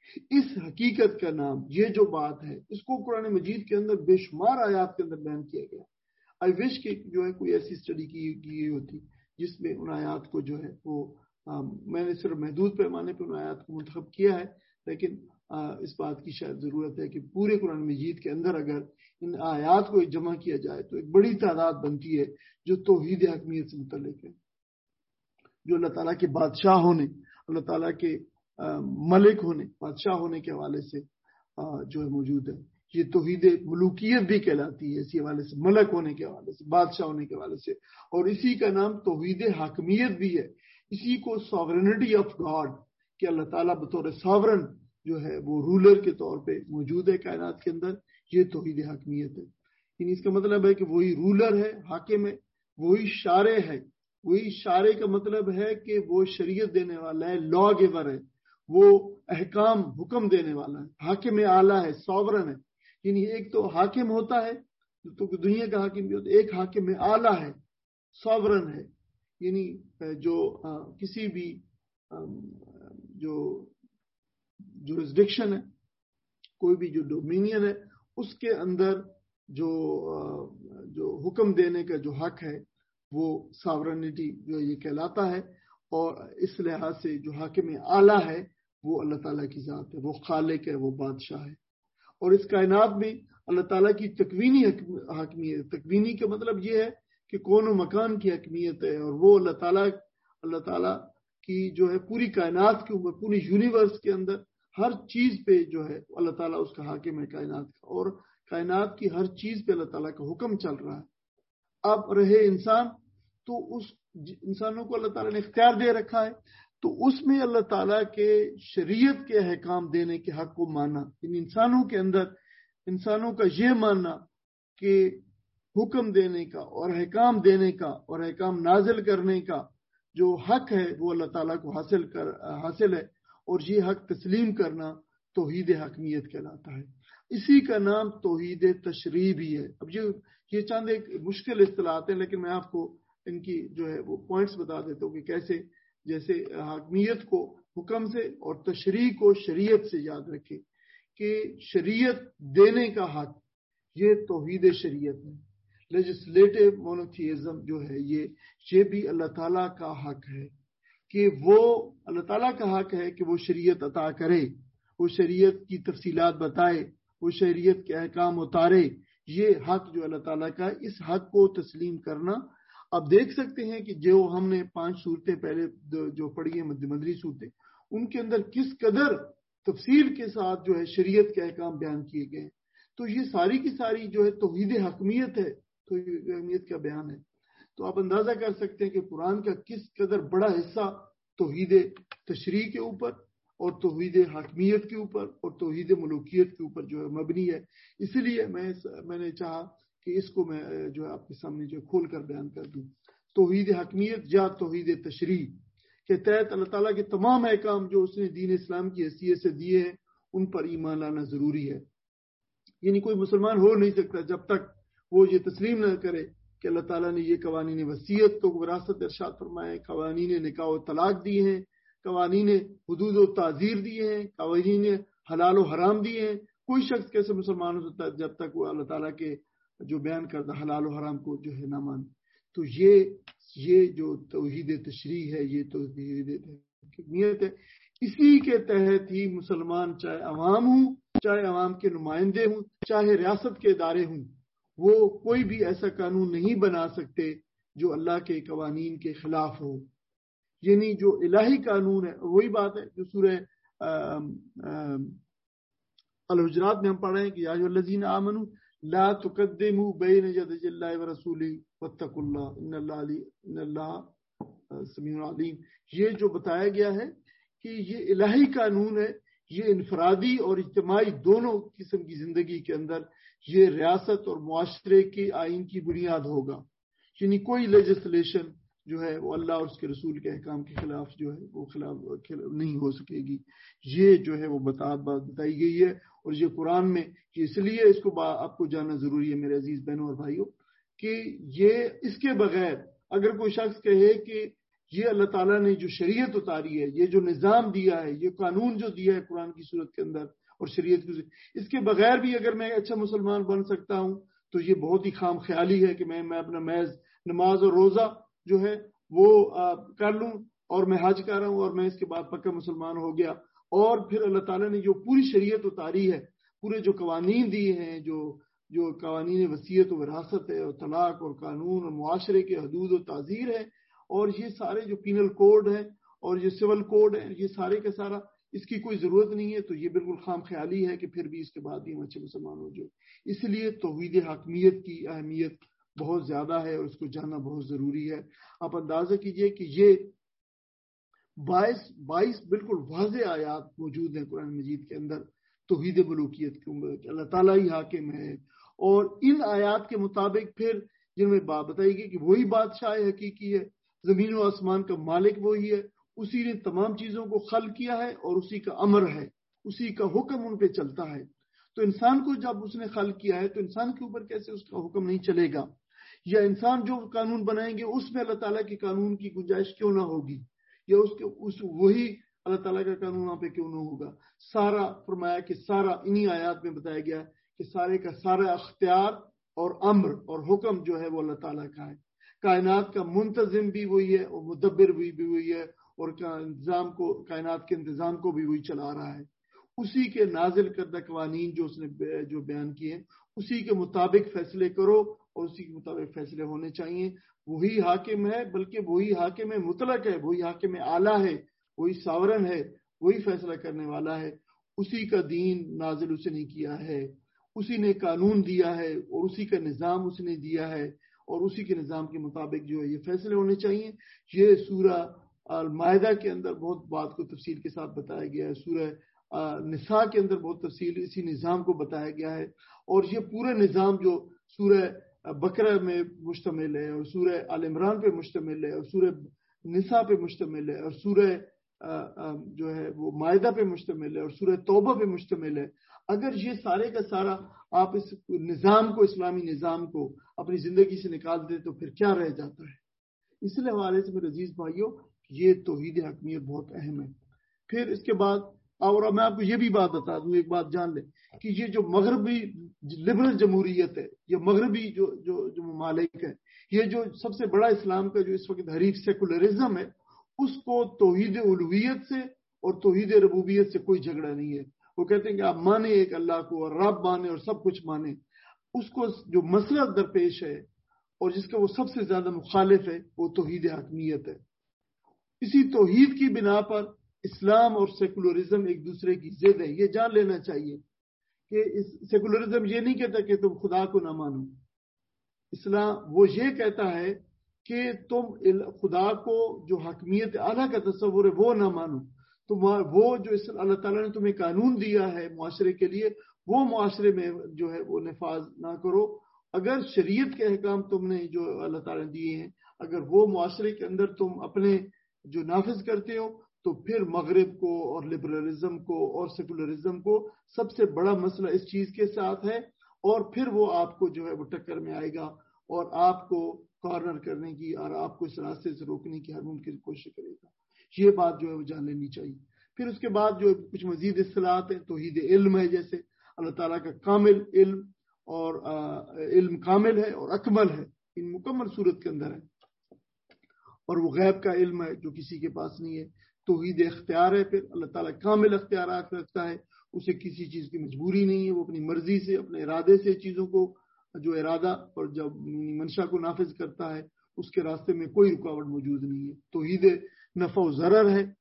اس حقیقت کا نام، یہ جو بات ہے، اس کو قرآن مجید کے اندر بے شمار آیات کے اندر بیان کیا گیا. آئی وش کہ جو ہے کوئی ایسی اسٹڈی کی گئی ہوتی جس میں ان آیات کو جو ہے وہ آ, میں نے صرف محدود پیمانے پہ ان آیات کو منتخب کیا ہے، لیکن آ, اس بات کی شاید ضرورت ہے کہ پورے قرآن مجید کے اندر اگر ان آیات کو جمع کیا جائے تو ایک بڑی تعداد بنتی ہے جو توحید حکمیت سے متعلق ہے، جو اللہ تعالیٰ کے بادشاہ ہونے، اللہ تعالیٰ کے ملک ہونے، بادشاہ ہونے کے حوالے سے جو ہے موجود ہے. یہ توحید ملوکیت بھی کہلاتی ہے اسی حوالے سے، ملک ہونے کے حوالے سے، بادشاہ ہونے کے حوالے سے، اور اسی کا نام توحید حاکمیت بھی ہے. اسی کو ساورنٹی آف گاڈ، کہ اللہ تعالیٰ بطور ساورن جو ہے وہ رولر کے طور پہ موجود ہے کائنات کے اندر، یہ توحید حاکمیت ہے. یعنی اس کا مطلب ہے کہ وہی رولر ہے، حاکم ہے، وہی شارع ہے. وہی شارع کا مطلب ہے کہ وہ شریعت دینے والا ہے، لا گیور ہے، وہ احکام حکم دینے والا ہے، حاکم اعلیٰ ہے، ساورن ہے. یعنی ایک تو حاکم ہوتا ہے تو دنیا کا حاکم بھی ہوتا ہے، ایک حاکم اعلیٰ ہے، ساورن ہے. یعنی جو کسی بھی جو جورسڈکشن ہے، کوئی بھی جو ڈومینین ہے، اس کے اندر جو جو حکم دینے کا جو حق ہے وہ ساورنٹی جو یہ کہلاتا ہے. اور اس لحاظ سے جو حاکم اعلیٰ ہے وہ اللہ تعالیٰ کی ذات ہے، وہ خالق ہے، وہ بادشاہ ہے. اور اس کائنات میں اللہ تعالیٰ کی تکوینی حاکمیت، تکوینی کا مطلب یہ ہے کہ کون و مکان کی حاکمیت ہے، اور وہ اللہ تعالیٰ اللہ تعالیٰ کی جو ہے پوری کائنات کے اوپر، پوری یونیورس کے اندر ہر چیز پہ جو ہے اللہ تعالیٰ اس کا حاکم ہے کائنات کا، اور کائنات کی ہر چیز پہ اللہ تعالیٰ کا حکم چل رہا ہے. اب رہے انسان، تو اس انسانوں کو اللہ تعالیٰ نے اختیار دے رکھا ہے، تو اس میں اللہ تعالیٰ کے شریعت کے احکام دینے کے حق کو ماننا، ان انسانوں کے اندر انسانوں کا یہ ماننا کہ حکم دینے کا اور احکام دینے کا اور احکام نازل کرنے کا جو حق ہے وہ اللہ تعالیٰ کو حاصل کر حاصل ہے، اور یہ حق تسلیم کرنا توحید حاکمیت کہلاتا ہے. اسی کا نام توحید تشریع بھی ہے. اب یہ یہ چند ایک مشکل اصطلاحات ہیں، لیکن میں آپ کو ان کی جو ہے وہ پوائنٹس بتا دیتا ہوں کہ کیسے، جیسے حاکمیت کو حکم سے اور تشریع کو شریعت سے یاد رکھے کہ شریعت دینے کا حق یہ توحید شریعت ہے. لیجسلیٹو مونوتھیزم جو ہے یہ یہ بھی اللہ تعالیٰ کا حق ہے کہ وہ اللہ تعالیٰ کا حق ہے کہ وہ شریعت عطا کرے، وہ شریعت کی تفصیلات بتائے، وہ شریعت کے احکام اتارے. یہ حق جو اللہ تعالیٰ کا، اس حق کو تسلیم کرنا. آپ دیکھ سکتے ہیں کہ جو ہم نے پانچ صورتیں پہلے جو پڑھی ہیں، مدری صورتیں، ان کے اندر کس قدر تفصیل کے ساتھ جو ہے شریعت کے احکام بیان کیے گئے. تو یہ ساری کی ساری جو ہے توحید حکمیت ہے، توحید حکمیت کا بیان ہے. تو آپ اندازہ کر سکتے ہیں کہ قرآن کا کس قدر بڑا حصہ توحید تشریع کے اوپر اور توحید حاکمیت کے اوپر اور توحید ملوکیت کے اوپر جو ہے مبنی ہے. اسی لیے میں میں نے چاہا کہ اس کو میں جو ہے آپ کے سامنے جو کھول کر بیان کر دوں. توحید حاکمیت یا توحید تشریع کے تحت اللہ تعالیٰ کے تمام احکام جو اس نے دین اسلام کی حیثیت سے دیے ہیں ان پر ایمان لانا ضروری ہے. یعنی کوئی مسلمان ہو نہیں سکتا جب تک وہ یہ تسلیم نہ کرے کہ اللہ تعالیٰ نے یہ قوانین وصیت کو وراثت ارشاد فرمائے، قوانین نکاح و طلاق دیے ہیں، قوانین حدود و تعزیر دیے ہیں، قوانین حلال و حرام دیے ہیں. کوئی شخص کیسے مسلمان ہو سکتا ہے جب تک وہ اللہ تعالیٰ کے جو بیان کردہ حلال و حرام کو جو ہے نہ مان. تو یہ یہ جو توحید تشریع ہے یہ توحید حکمیت ہے. اسی کے تحت ہی مسلمان چاہے عوام ہوں، چاہے عوام کے نمائندے ہوں، چاہے ریاست کے ادارے ہوں، وہ کوئی بھی ایسا قانون نہیں بنا سکتے جو اللہ کے قوانین کے خلاف ہو. یعنی جو الہی قانون ہے وہی بات ہے جو سورہ الحجرات میں ہم پڑھ رہے ہیں کہ یا ایھا الذین آمنوا لا تقدموا بین یدی اللہ ورسولہ واتقوا اللہ ان اللہ ان اللہ سمیع علیم. یہ جو بتایا گیا ہے کہ یہ الہی قانون ہے، یہ انفرادی اور اجتماعی دونوں قسم کی زندگی کے اندر یہ ریاست اور معاشرے کے آئین کی بنیاد ہوگا. یعنی کوئی لیجسلیشن جو ہے وہ اللہ اور اس کے رسول کے احکام کے خلاف جو ہے وہ خلاف نہیں ہو سکے گی. یہ جو ہے وہ بتا بات بتائی گئی ہے، اور یہ قرآن میں اس لیے اس کو آپ کو جاننا ضروری ہے میرے عزیز بہنوں اور بھائیوں کہ یہ اس کے بغیر اگر کوئی شخص کہے کہ یہ اللہ تعالیٰ نے جو شریعت اتاری ہے، یہ جو نظام دیا ہے، یہ قانون جو دیا ہے قرآن کی صورت کے اندر اور شریعت کی، اس کے بغیر بھی اگر میں اچھا مسلمان بن سکتا ہوں تو یہ بہت ہی خام خیالی ہے کہ میں میں اپنا محض نماز اور روزہ جو ہے وہ کر لوں اور میں حج کر رہا ہوں اور میں اس کے بعد پکا مسلمان ہو گیا. اور پھر اللہ تعالیٰ نے جو پوری شریعت اتاری ہے، پورے جو قوانین دیے ہیں، جو جو قوانین وصیت و وراثت ہے اور طلاق اور قانون اور معاشرے کے حدود و تعزیر ہے، اور یہ سارے جو پینل کوڈ ہیں اور یہ سول کوڈ ہیں، یہ سارے کا سارا اس کی کوئی ضرورت نہیں ہے. تو یہ بالکل خام خیالی ہے کہ پھر بھی اس کے بعد بھی ہم اچھے مسلمان ہو جائے. اس لیے توحید حاکمیت کی اہمیت بہت زیادہ ہے اور اس کو جاننا بہت ضروری ہے. آپ اندازہ کیجئے کہ یہ بائیس بائیس بالکل واضح آیات موجود ہیں قرآن مجید کے اندر توحید ملوکیت کے اوپر کہ اللہ تعالیٰ ہی حاکم ہے. اور ان آیات کے مطابق پھر جن میں بات بتائی گئی کہ وہی بادشاہ حقیقی ہے، زمین و آسمان کا مالک وہی ہے، اسی نے تمام چیزوں کو خلق کیا ہے اور اسی کا امر ہے، اسی کا حکم ان پہ چلتا ہے. تو انسان کو جب اس نے خلق کیا ہے تو انسان کے اوپر کیسے اس کا حکم نہیں چلے گا؟ یا انسان جو قانون بنائیں گے اس میں اللہ تعالیٰ کے قانون کی گنجائش کیوں نہ ہوگی؟ یا اس کے اس وہی اللہ تعالیٰ کا قانون وہاں پہ کیوں نہ ہوگا؟ سارا فرمایا کہ سارا انہی آیات میں بتایا گیا کہ سارے کا سارا اختیار اور امر اور حکم جو ہے وہ اللہ تعالیٰ کا ہے. کائنات کا منتظم بھی وہی ہے اور مدبر بھی بھی وہی ہے، اور انتظام کو کائنات کے انتظام کو بھی وہی چلا رہا ہے. اسی کے نازل کردہ قوانین جو اس نے جو بیان کیے ہیں اسی کے مطابق فیصلے کرو اور اسی کے مطابق فیصلے ہونے چاہیے. وہی حاکم ہے، بلکہ وہی حاکم مطلق ہے، وہی حاکم اعلیٰ ہے، وہی ساورن ہے، وہی فیصلہ کرنے والا ہے. اسی کا دین نازل اس نے کیا ہے، اسی نے قانون دیا ہے اور اسی کا نظام اس نے دیا ہے اور اسی کے نظام کے مطابق جو ہے یہ فیصلے ہونے چاہیے. یہ سورہ المائدہ کے اندر بہت بات کو تفصیل کے ساتھ بتایا گیا ہے، سورہ نساء کے اندر بہت تفصیل اسی نظام کو بتایا گیا ہے. اور یہ پورا نظام جو سورہ بقرہ میں مشتمل ہے اور سورہ آل عمران پہ مشتمل ہے اور سورہ نساء پہ مشتمل ہے اور سورہ جو ہے وہ مائدہ پہ مشتمل ہے اور سورہ توبہ پہ مشتمل ہے، اگر یہ سارے کا سارا آپ اس نظام کو، اسلامی نظام کو اپنی زندگی سے نکال دیں تو پھر کیا رہ جاتا ہے؟ اس لیے حوالے سے میرے عزیز بھائیوں یہ توحید حاکمیت بہت اہم ہے. پھر اس کے بعد اور میں آپ کو یہ بھی بات بتا دوں، ایک بات جان لیں کہ یہ جو مغربی لبرل جمہوریت ہے، یہ مغربی جو جو جو ممالک ہے، یہ جو سب سے بڑا اسلام کا جو اس وقت حریف سیکولرزم ہے، اس کو توحید الوہیت سے اور توحید ربوبیت سے کوئی جھگڑا نہیں ہے. وہ کہتے ہیں کہ آپ مانیں ایک اللہ کو اور رب مانیں اور سب کچھ مانیں. اس کو جو مسئلہ درپیش ہے اور جس کا وہ سب سے زیادہ مخالف ہے وہ توحید حاکمیت ہے. اسی توحید کی بنا پر اسلام اور سیکولرزم ایک دوسرے کی ضد ہے. یہ جان لینا چاہیے کہ سیکولرزم یہ نہیں کہتا کہ تم خدا کو نہ مانو. اسلام وہ یہ کہتا ہے کہ تم خدا کو جو حاکمیت اعلیٰ کا تصور ہے وہ نہ مانو. تم وہ جو اللہ تعالیٰ نے تمہیں قانون دیا ہے معاشرے کے لیے وہ معاشرے میں جو ہے وہ نفاذ نہ کرو. اگر شریعت کے احکام تم نے جو اللہ تعالیٰ نے دیے ہیں اگر وہ معاشرے کے اندر تم اپنے جو نافذ کرتے ہو تو پھر مغرب کو اور لبرلزم کو اور سیکولرزم کو سب سے بڑا مسئلہ اس چیز کے ساتھ ہے، اور پھر وہ آپ کو جو ہے وہ ٹکر میں آئے گا اور آپ کو کارنر کرنے کی اور آپ کو اس راستے سے روکنے کی ہر ممکن کوشش کرے گا. یہ بات جو ہے وہ جان لینی چاہیے. پھر اس کے بعد جو کچھ مزید اصطلاحات ہیں، توحید علم ہے، جیسے اللہ تعالیٰ کا کامل علم اور علم کامل ہے اور اکمل ہے، ان مکمل صورت کے اندر ہے، اور وہ غیب کا علم ہے جو کسی کے پاس نہیں ہے. توحید اختیار ہے، پھر اللہ تعالیٰ کامل اختیارات رکھتا ہے، اسے کسی چیز کی مجبوری نہیں ہے، وہ اپنی مرضی سے اپنے ارادے سے چیزوں کو جو ارادہ اور جب منشا کو نافذ کرتا ہے اس کے راستے میں کوئی رکاوٹ موجود نہیں ہے. توحید نفع و ضرر ہے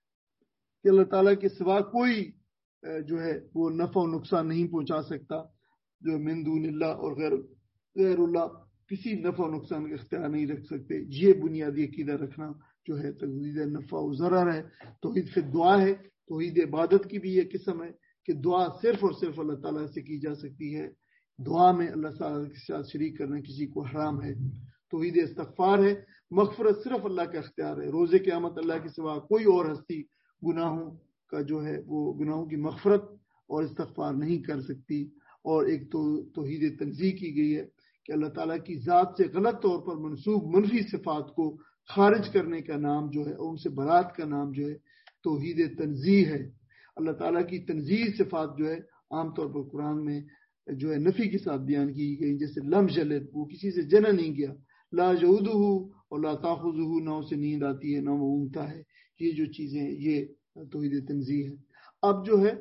کہ اللہ تعالیٰ کے سوا کوئی جو ہے وہ نفع و نقصان نہیں پہنچا سکتا، جو من دون اللہ اور غیر غیر اللہ کسی نفع و نقصان کا اختیار نہیں رکھ سکتے. یہ بنیادی عقیدہ رکھنا جو ہے توحید نفع و ضرر ہے. توحید پھر دعا ہے، توحید عبادت کی بھی ایک قسم ہے کہ دعا صرف اور صرف اللہ تعالیٰ سے کی جا سکتی ہے. دعا میں اللہ تعالیٰ کے ساتھ شریک کرنا کسی کو حرام ہے. توحید استغفار ہے، مغفرت صرف اللہ کا اختیار ہے. روز قیامت اللہ کے سوا کوئی اور ہستی گناہوں کا جو ہے وہ گناہوں کی مغفرت اور استغفار نہیں کر سکتی. اور ایک تو توحید تنزیہ کی گئی ہے کہ اللہ تعالیٰ کی ذات سے غلط طور پر منسوب منفی صفات کو خارج کرنے کا نام جو ہے، ان سے برات کا نام جو ہے توحید تنزیہ ہے۔ اللہ تعالیٰ کی تنزیہ صفات جو ہے عام طور پر قرآن میں جو ہے نفی کے ساتھ بیان کی گئی، جیسے لم یلد، وہ کسی سے جنا نہیں گیا، لا یعودہ اور لا تاخذہ، نہ اسے نیند آتی ہے نہ وہ اونگتا ہے، یہ جو چیزیں ہیں یہ توحید تنزیہ ہے۔ اب جو ہے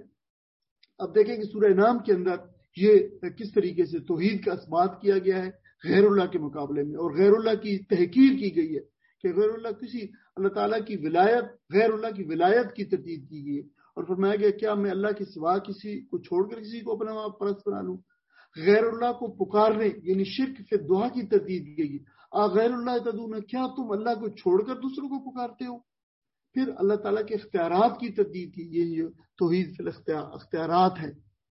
اب دیکھیں کہ سورہ انعام کے اندر یہ کس طریقے سے توحید کا اثبات کیا گیا ہے غیر اللہ کے مقابلے میں، اور غیر اللہ کی تحقیر کی گئی ہے کہ غیر اللہ کسی اللہ تعالیٰ کی ولایت، غیر اللہ کی ولایت کی تردید کی گئی ہے، اور فرمایا گیا کیا میں اللہ کے سوا کسی کو چھوڑ کر کسی کو اپنا پرست بنا لوں؟ غیر اللہ کو پکارنے یعنی شرک فی دعا کی تردید کی گئی، آ غیر اللہ تدعون، کیا تم اللہ کو چھوڑ کر دوسروں کو پکارتے ہو؟ پھر اللہ تعالیٰ کے اختیارات کی تردید کی، یہ توحید فی الاختیارات ہے۔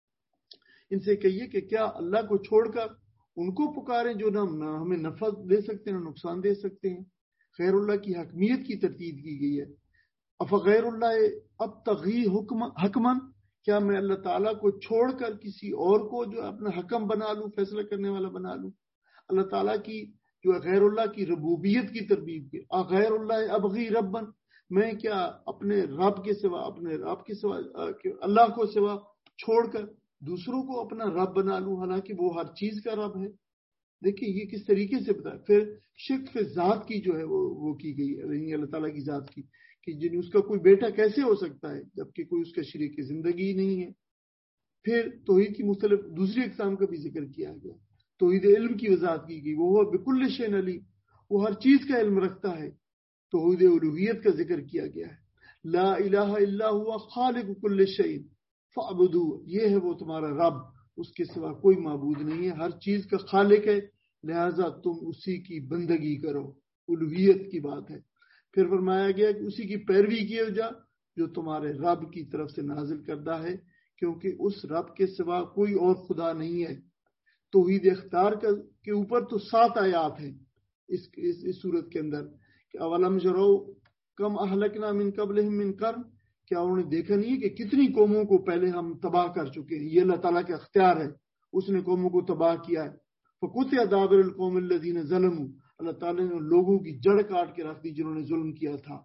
ان سے کہیے کہ کیا اللہ کو چھوڑ کر ان کو پکاریں جو نہ ہمیں نفع دے سکتے ہیں نہ نقصان دے سکتے ہیں۔ غیر اللہ کی حکمیت کی تردید کی گئی ہے۔ افغیر اللہ اب تغی حکم حکمن، کیا میں اللہ تعالیٰ کو چھوڑ کر کسی اور کو جو اپنا حکم بنا لوں، فیصلہ کرنے والا بنا لوں؟ اللہ تعالیٰ کی جو غیر اللہ کی ربوبیت کی تردید کی، غیر اللہ ابغی ربن، میں کیا اپنے رب کے سوا اپنے رب کے سوا اللہ کو سوا چھوڑ کر دوسروں کو اپنا رب بنا لوں، حالانکہ وہ ہر چیز کا رب ہے۔ دیکھیں یہ کس طریقے سے بتایا۔ پھر شرک فی ذات کی جو ہے وہ وہ کی گئی ہے، اللہ تعالیٰ کی ذات کی، کہ جن اس کا کوئی بیٹا کیسے ہو سکتا ہے جبکہ کوئی اس کا شریک زندگی نہیں ہے۔ پھر توحید کی مختلف دوسری اقسام کا بھی ذکر کیا گیا۔ توحید علم کی وضاحت کی گئی، وہ بکل شیء علیم، وہ ہر چیز کا علم رکھتا ہے۔ توحید الوہیت کا ذکر کیا گیا ہے، لا الہ الا ہوا خالق کل شیء فاعبدوہ، یہ ہے وہ تمہارا رب، اس کے سوا کوئی معبود نہیں ہے، ہر چیز کا خالق ہے، لہذا تم اسی کی بندگی کرو، الوہیت کی بات ہے۔ پھر فرمایا گیا کہ اسی کی پیروی کیے جا جو تمہارے رب کی طرف سے نازل کردہ ہے، کیونکہ اس رب کے سوا کوئی اور خدا نہیں ہے۔ توحید اختیار کے اوپر تو سات آیات ہیں اس اس, اس صورت کے اندر کہ اولم یرو کم اہلکنا من قبلہم من قرن، کیا انہوں نے دیکھا نہیں کہ کتنی قوموں کو پہلے ہم تباہ کر چکے ہیں؟ یہ اللہ تعالیٰ کا اختیار ہے، اس نے قوموں کو تباہ کیا ہے۔ فقطع دابر القوم الذین ظلموا، اللہ تعالیٰ نے لوگوں کی جڑ کاٹ کے رکھ دی جنہوں نے ظلم کیا تھا۔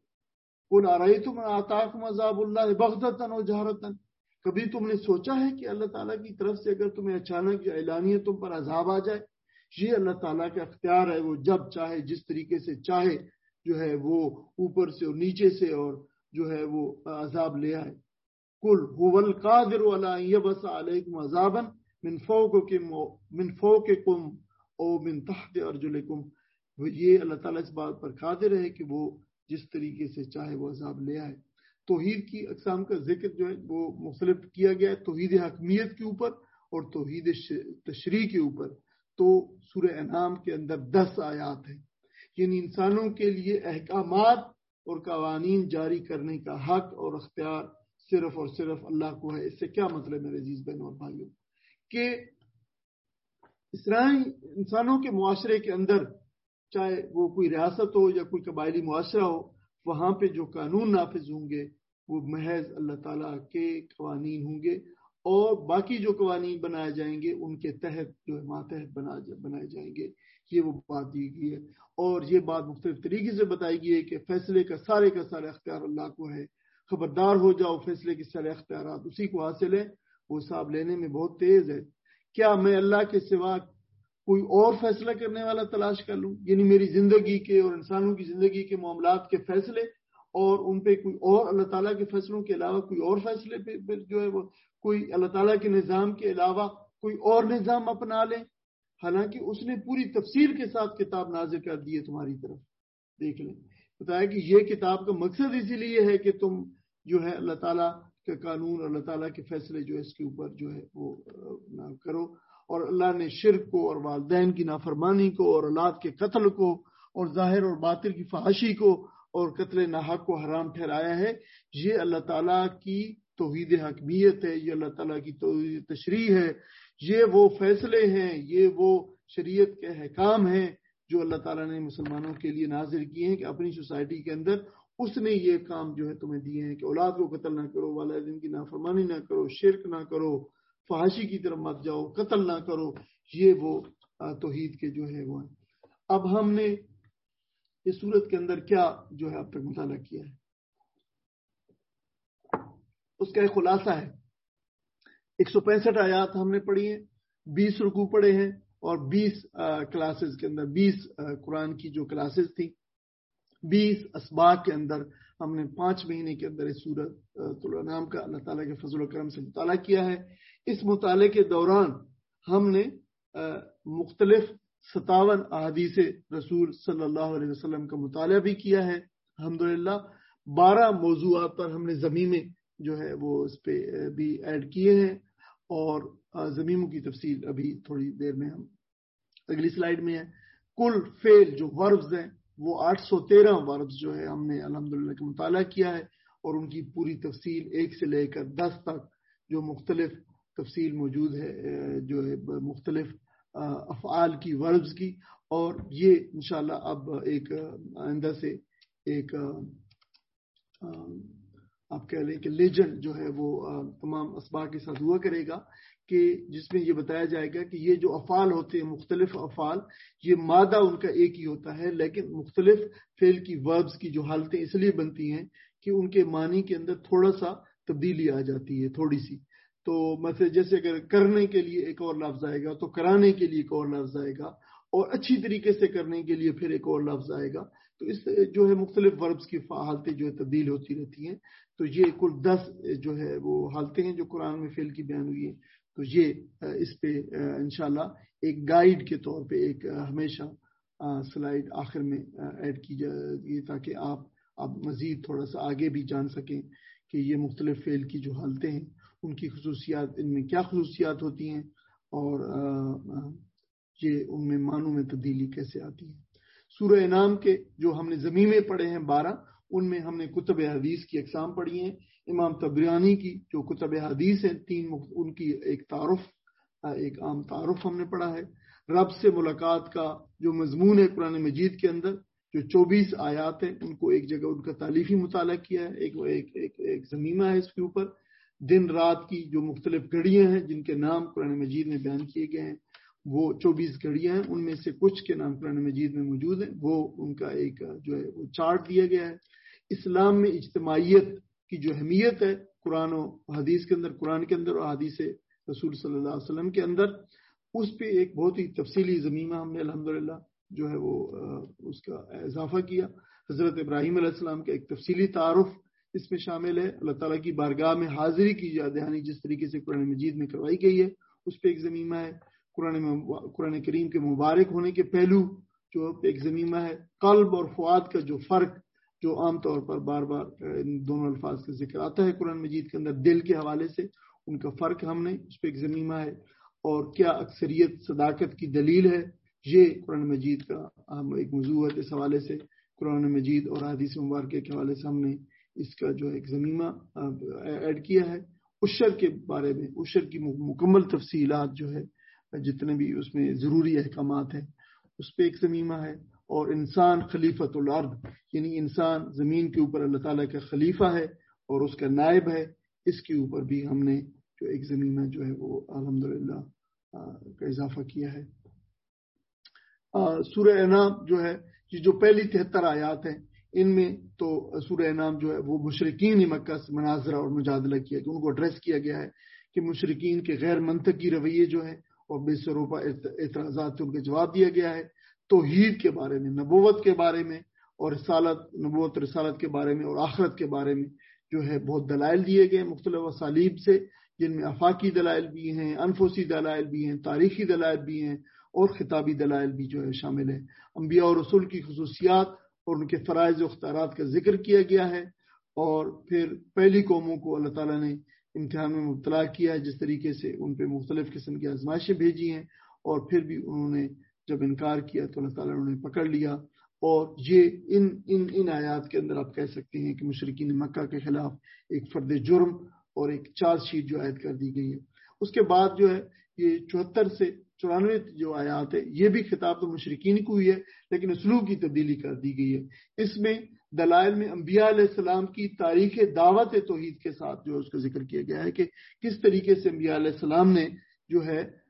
قل ارأیتم ان آتاکم عذاب اللہ بغتۃ و جہرۃ، کبھی تم نے سوچا ہے کہ اللہ تعالیٰ کی طرف سے اگر تمہیں اچانک یا اعلانیہ تم پر عذاب آ جائے؟ یہ اللہ تعالیٰ کا اختیار ہے، وہ جب چاہے جس طریقے سے چاہے جو ہے وہ اوپر سے اور نیچے سے اور جو ہے وہ عذاب لے آئے۔ قل هو القادر علی ان یبعث علیکم عذابا من فوقکم من فوقکم او من تحت ارجلکم، یہ اللہ تعالیٰ اس بات پر قادر ہے کہ وہ جس طریقے سے چاہے وہ عذاب لے آئے۔ توحید کی اقسام کا ذکر جو ہے وہ مختلف کیا گیا ہے، توحید حکمیت کے اوپر اور توحید تشریع کے اوپر۔ تو سورہ انعام کے اندر دس آیات ہیں، یعنی انسانوں کے لیے احکامات اور قوانین جاری کرنے کا حق اور اختیار صرف اور صرف اللہ کو ہے۔ اس سے کیا مطلب میرے عزیز بہن اور بھائیوں کہ اسرائیل انسانوں کے معاشرے کے اندر، چاہے وہ کوئی ریاست ہو یا کوئی قبائلی معاشرہ ہو، وہاں پہ جو قانون نافذ ہوں گے وہ محض اللہ تعالیٰ کے قوانین ہوں گے، اور باقی جو قوانین بنائے جائیں گے ان کے تحت جو ہے ماتحت بنائے جائیں گے۔ یہ وہ بات دی گئی ہے، اور یہ بات مختلف طریقے سے بتائی گئی ہے کہ فیصلے کا سارے کا سارا اختیار اللہ کو ہے۔ خبردار ہو جاؤ، فیصلے کے سارے اختیارات اسی کو حاصل ہے، وہ حساب لینے میں بہت تیز ہے۔ کیا میں اللہ کے سوا کوئی اور فیصلہ کرنے والا تلاش کر لوں؟ یعنی میری زندگی کے اور انسانوں کی زندگی کے معاملات کے فیصلے، اور ان پہ کوئی اور اللہ تعالیٰ کے فیصلوں کے علاوہ کوئی اور فیصلے پہ جو ہے وہ کوئی اللہ تعالیٰ کے نظام کے علاوہ کوئی اور نظام اپنا لیں، حالانکہ اس نے پوری تفصیل کے ساتھ کتاب نازل کر دی ہے تمہاری طرف۔ دیکھ لیں، بتایا کہ یہ کتاب کا مقصد اسی لیے ہے کہ تم جو ہے اللہ تعالیٰ کا قانون، اللہ تعالیٰ کے فیصلے جو ہے اس کے اوپر جو ہے وہ نہ کرو، اور اللہ نے شرک کو اور والدین کی نافرمانی کو اور اولاد کے قتل کو اور ظاہر اور باطن کی فحاشی کو اور قتل ناحق کو حرام ٹھہرایا ہے۔ یہ اللہ تعالیٰ کی توحید حکمیت ہے، یہ اللہ تعالیٰ کی توحید تشریع ہے، یہ وہ فیصلے ہیں، یہ وہ شریعت کے احکام ہیں جو اللہ تعالیٰ نے مسلمانوں کے لیے نازل کیے ہیں کہ اپنی سوسائٹی کے اندر اس نے یہ کام جو ہے تمہیں دیے ہیں کہ اولاد کو قتل نہ کرو، والدین کی نافرمانی نہ کرو، شرک نہ کرو، فحاشی کی طرف مت جاؤ، قتل نہ کرو۔ یہ وہ توحید کے جو ہے وہ ہیں۔ اب ہم نے یہ سورت کے اندر کیا جو ہے اب تک مطالعہ کیا ہے، اس کا ایک خلاصہ ہے۔ ایک سو پینسٹھ آیات ہم نے پڑھی ہیں، بیس رکوع پڑھے ہیں، اور بیس کلاسز کے اندر بیس قرآن کی جو کلاسز تھیں، بیس اسباق کے اندر ہم نے پانچ مہینے کے اندر اس سورت الانعام کا اللہ تعالیٰ کے فضل و کرم سے مطالعہ کیا ہے۔ اس مطالعے کے دوران ہم نے مختلف ستاون احادیث رسول صلی اللہ علیہ وسلم کا مطالعہ بھی کیا ہے الحمدللہ۔ بارہ موضوعات پر ہم نے ضمیمے جو ہے وہ اس پہ بھی ایڈ کیے ہیں، اور ضمیموں کی تفصیل ابھی تھوڑی دیر میں ہم اگلی سلائیڈ میں ہے۔ کل فعل جو وربز ہیں وہ آٹھ سو تیرہ وربز جو ہے ہم نے الحمدللہ کا مطالعہ کیا ہے، اور ان کی پوری تفصیل ایک سے لے کر دس تک جو مختلف تفصیل موجود ہے جو ہے مختلف افعال کی، وربز کی، اور یہ انشاءاللہ اب ایک آئندہ سے ایک آپ کہہ لیں کہ لیجنڈ جو ہے وہ تمام اسباق کے ساتھ ہوا کرے گا، کہ جس میں یہ بتایا جائے گا کہ یہ جو افعال ہوتے ہیں، مختلف افعال، یہ مادہ ان کا ایک ہی ہوتا ہے، لیکن مختلف فعل کی وربز کی جو حالتیں اس لیے بنتی ہیں کہ ان کے معنی کے اندر تھوڑا سا تبدیلی آ جاتی ہے، تھوڑی سی۔ تو مثلا جیسے اگر کرنے کے لیے ایک اور لفظ آئے گا تو کرانے کے لیے ایک اور لفظ آئے گا، اور اچھی طریقے سے کرنے کے لیے پھر ایک اور لفظ آئے گا۔ تو اس جو ہے مختلف وربز کی حالتیں جو ہے تبدیل ہوتی رہتی ہیں۔ تو یہ کل دس جو ہے وہ حالتیں ہیں جو قرآن میں فعل کی بیان ہوئی ہیں۔ تو یہ اس پہ انشاءاللہ ایک گائیڈ کے طور پہ ایک ہمیشہ سلائیڈ آخر میں ایڈ کی جائے گی، تاکہ آپ آپ مزید تھوڑا سا آگے بھی جان سکیں کہ یہ مختلف فعل کی جو حالتیں ہیں ان کی خصوصیات، ان میں کیا خصوصیات ہوتی ہیں، اور یہ ان میں معنوں میں تبدیلی کیسے آتی ہے۔ سورہ انعام کے جو ہم نے ضمیمے پڑھے ہیں بارہ، ان میں ہم نے کتب حدیث کی اقسام پڑھی ہیں۔ امام طبرانی کی جو کتب حدیث ہیں تین، ان کی ایک تعارف، ایک عام تعارف ہم نے پڑھا ہے۔ رب سے ملاقات کا جو مضمون ہے قرآن مجید کے اندر، جو چوبیس آیات ہیں، ان کو ایک جگہ ان کا تالیفی مطالعہ کیا ہے، ایک ایک ایک, ایک ضمیمہ ہے اس کے اوپر۔ دن رات کی جو مختلف گھڑیاں ہیں جن کے نام قرآن مجید میں بیان کیے گئے ہیں، وہ چوبیس گھڑیاں ہیں، ان میں سے کچھ کے نام قرآن مجید میں موجود ہیں، وہ ان کا ایک جو ہے وہ چارٹ دیا گیا ہے۔ اسلام میں اجتماعیت کی جو اہمیت ہے قرآن و حدیث کے اندر، قرآن کے اندر اور حدیث رسول صلی اللہ علیہ وسلم کے اندر، اس پہ ایک بہت ہی تفصیلی ضمیمہ ہم نے الحمدللہ جو ہے وہ اس کا اضافہ کیا۔ حضرت ابراہیم علیہ السلام کا ایک تفصیلی تعارف اس میں شامل ہے۔ اللہ تعالیٰ کی بارگاہ میں حاضری کی یاد دہانی جس طریقے سے قرآن مجید میں کروائی گئی ہے، اس پہ ایک ضمیمہ ہے۔ قرآن قرآن کریم کے مبارک ہونے کے پہلو جو ایک ضمیمہ ہے۔ قلب اور فؤاد کا جو فرق، جو عام طور پر بار بار ان دونوں الفاظ کا ذکر آتا ہے قرآن مجید کے اندر، دل کے حوالے سے ان کا فرق ہم نے اس پہ ایک ضمیمہ ہے۔ اور کیا اکثریت صداقت کی دلیل ہے، یہ قرآن مجید کا ہم ایک موضوع ہے۔ اس حوالے سے قرآن مجید اور حدیث مبارکہ کے حوالے سے ہم نے اس کا جو ایک ضمیمہ ایڈ کیا ہے۔ عشر کے بارے میں، عشر کی مکمل تفصیلات جو ہے، جتنے بھی اس میں ضروری احکامات ہیں، اس پہ ایک ضمیمہ ہے۔ اور انسان خلیفۃ الارض، یعنی انسان زمین کے اوپر اللہ تعالیٰ کا خلیفہ ہے اور اس کا نائب ہے، اس کے اوپر بھی ہم نے جو ایک ضمیمہ جو ہے وہ الحمدللہ کا اضافہ کیا ہے۔ سورہ انعام جو ہے، یہ جو پہلی تہتر آیات ہیں، ان میں تو سورہ انعام جو ہے وہ مشرکین مکہ سے مناظرہ اور مجادلہ کیا کہ ان کو ایڈریس کیا گیا ہے کہ مشرکین کے غیر منطقی رویے جو ہیں اور بے سروپا اعتراضات ان کا جواب دیا گیا ہے۔ توحید کے بارے میں، نبوت کے بارے میں، اور رسالت، نبوت رسالت کے بارے میں اور آخرت کے بارے میں جو ہے بہت دلائل دیے گئے مختلف اسالیب سے، جن میں آفاقی دلائل بھی ہیں، انفسی دلائل بھی ہیں، تاریخی دلائل بھی ہیں، اور خطابی دلائل بھی جو ہے شامل ہیں۔ انبیاء اور رسول کی خصوصیات اور ان کے فرائض و اختیارات کا ذکر کیا گیا ہے، اور پھر پہلی قوموں کو اللہ تعالیٰ نے امتحان میں مبتلا کیا ہے، جس طریقے سے ان پہ مختلف قسم کی آزمائشیں بھیجی ہیں، اور پھر بھی انہوں نے جب انکار کیا تو اللہ تعالیٰ نے انہیں پکڑ لیا۔ اور یہ ان ان ان آیات کے اندر آپ کہہ سکتے ہیں کہ مشرکین مکہ کے خلاف ایک فرد جرم اور ایک چارج شیٹ جو عائد کر دی گئی ہے۔ اس کے بعد جو ہے یہ چوہتر سے چورانوے جو آیات ہے، یہ بھی خطاب تو مشرکین کو ہوئی ہے، لیکن اسلوب کی تبدیلی کر دی گئی ہے۔ اس میں دلائل میں انبیاء علیہ السلام کی تاریخ دعوت توحید کے ساتھ جو اس کا ذکر کیا گیا ہے کہ کس طریقے سے انبیاء علیہ السلام نے جو ہے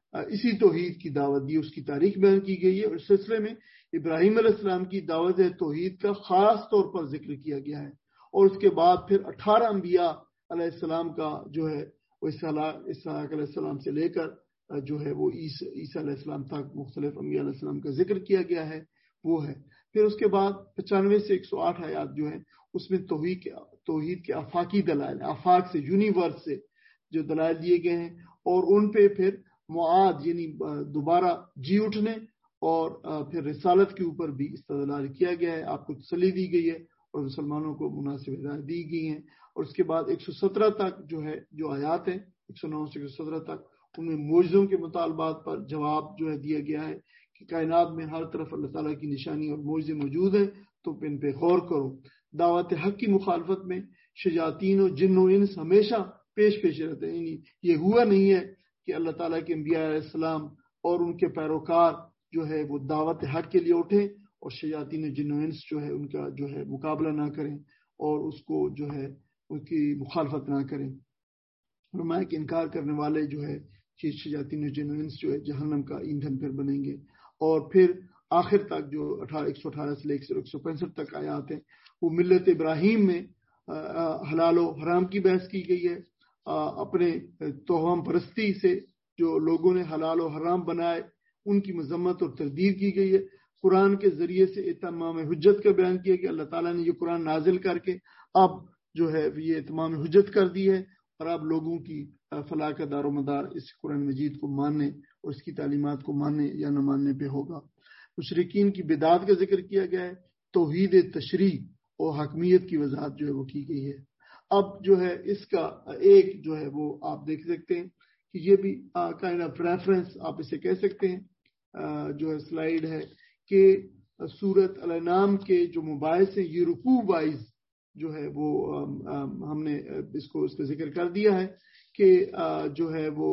اسی توحید کی دعوت دی، اس کی تاریخ بیان کی گئی ہے، اور اس سلسلے میں ابراہیم علیہ السلام کی دعوت توحید کا خاص طور پر ذکر کیا گیا ہے، اور اس کے بعد پھر اٹھارہ انبیاء علیہ السلام کا جو ہے وہ اسحاق علیہ السلام سے لے کر جو ہے وہ عیسیٰ علیہ السلام تک مختلف انبیاء علیہ السلام کا ذکر کیا گیا ہے، وہ ہے۔ پھر اس کے بعد پچانوے سے ایک سو آٹھ آیات جو ہیں اس میں توحید کے توحید کے آفاقی دلائل، آفاق سے، یونیورس سے جو دلائل دیے گئے ہیں، اور ان پہ پھر معاد یعنی دوبارہ جی اٹھنے اور پھر رسالت کے اوپر بھی استدلال کیا گیا ہے، آپ کو تسلی دی گئی ہے اور مسلمانوں کو مناسب ہدایت دی گئی ہیں۔ اور اس کے بعد ایک سو سترہ تک جو ہے جو آیات ہیں، ایک سو نو سے ایک سو سترہ تک، ان میں معجزوں کے مطالبات پر جواب جو ہے دیا گیا ہے کہ کائنات میں ہر طرف اللہ تعالیٰ کی نشانی اور معجزے موجود ہیں، تو ان پہ غور کرو۔ دعوت حق کی مخالفت میں شیاطین و جن و انس ہمیشہ پیش پیش رہتے ہیں، یعنی یہ ہوا نہیں ہے کہ اللہ تعالیٰ کے انبیاء علیہ السلام اور ان کے پیروکار جو ہے وہ دعوت حق کے لیے اٹھیں اور شیاطین و جن و انس جو ہے ان کا جو ہے مقابلہ نہ کریں اور اس کو جو ہے ان کی مخالفت نہ کریں۔ فرمایا کہ انکار کرنے والے جو ہے شیاطین و جن و انس جو ہے جہنم کا ایندھن پھر بنیں گے۔ اور پھر آخر تک جو اٹھارہ ایک سو اٹھارہ سے لے کر ایک سو پینسٹھ تک آیات ہیں، وہ ملت ابراہیم میں حلال و حرام کی بحث کی گئی ہے۔ اپنے توہم پرستی سے جو لوگوں نے حلال و حرام بنائے ان کی مذمت اور تردید کی گئی ہے۔ قرآن کے ذریعے سے اتمام حجت کا بیان کیا کہ اللہ تعالیٰ نے یہ قرآن نازل کر کے اب جو ہے یہ اتمام حجت کر دی ہے، اور اب لوگوں کی فلاح کا دار و مدار اس قرآن مجید کو ماننے اور اس کی تعلیمات کو ماننے یا نہ ماننے پہ ہوگا۔ مشرکین کی بدعات کا ذکر کیا گیا ہے، توحید تشریع اور حکمیت کی وضاحت جو ہے وہ کی گئی ہے۔ اب جو ہے اس کا ایک جو ہے وہ آپ دیکھ سکتے ہیں کہ یہ بھی کائنڈ آف ریفرنس آپ اسے کہہ سکتے ہیں، جو ہے سلائیڈ ہے کہ سورت الانعام کے جو مباحث ہیں یہ رکوع وائز جو ہے وہ ہم نے اس کو اس کا ذکر کر دیا ہے کہ جو ہے وہ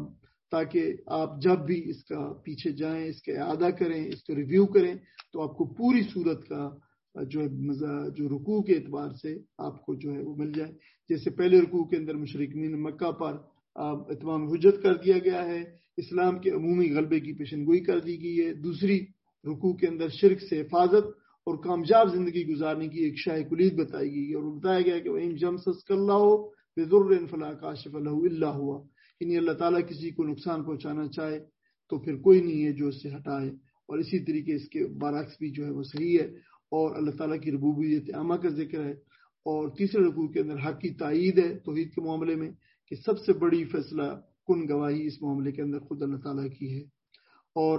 تاکہ آپ جب بھی اس کا پیچھے جائیں، اس کا اعادہ کریں، اس کا ریویو کریں، تو آپ کو پوری صورت کا جو ہے جو رکوع کے اعتبار سے آپ کو جو ہے وہ مل جائے۔ جیسے پہلے رکوع کے اندر مشرکین مکہ پر اتمام حجت کر دیا گیا ہے، اسلام کے عمومی غلبے کی پیشن گوئی کر دی گئی ہے۔ دوسری رکوع کے اندر شرک سے حفاظت اور کامیاب زندگی گزارنے کی ایک شاہ کلید بتائی گئی اور بتایا گیا کہ وَإِن جَمْسَسْكَ اللَّهُ بِضُرٍّ فَلَا كَاشِفَ لَهُ إِلَّا هُوَ، یعنی اللہ تعالیٰ کسی کو نقصان پہنچانا چاہے تو پھر کوئی نہیں ہے جو اس سے ہٹائے، اور اسی طریقے اس کے برعکس بھی جو ہے وہ صحیح ہے، اور اللہ تعالیٰ کی ربوبیت عامہ کا ذکر ہے۔ اور تیسرے رکوع کے اندر حق کی تائید ہے توحید کے معاملے میں کہ سب سے بڑی فیصلہ کن گواہی اس معاملے کے اندر خود اللہ تعالیٰ کی ہے۔ اور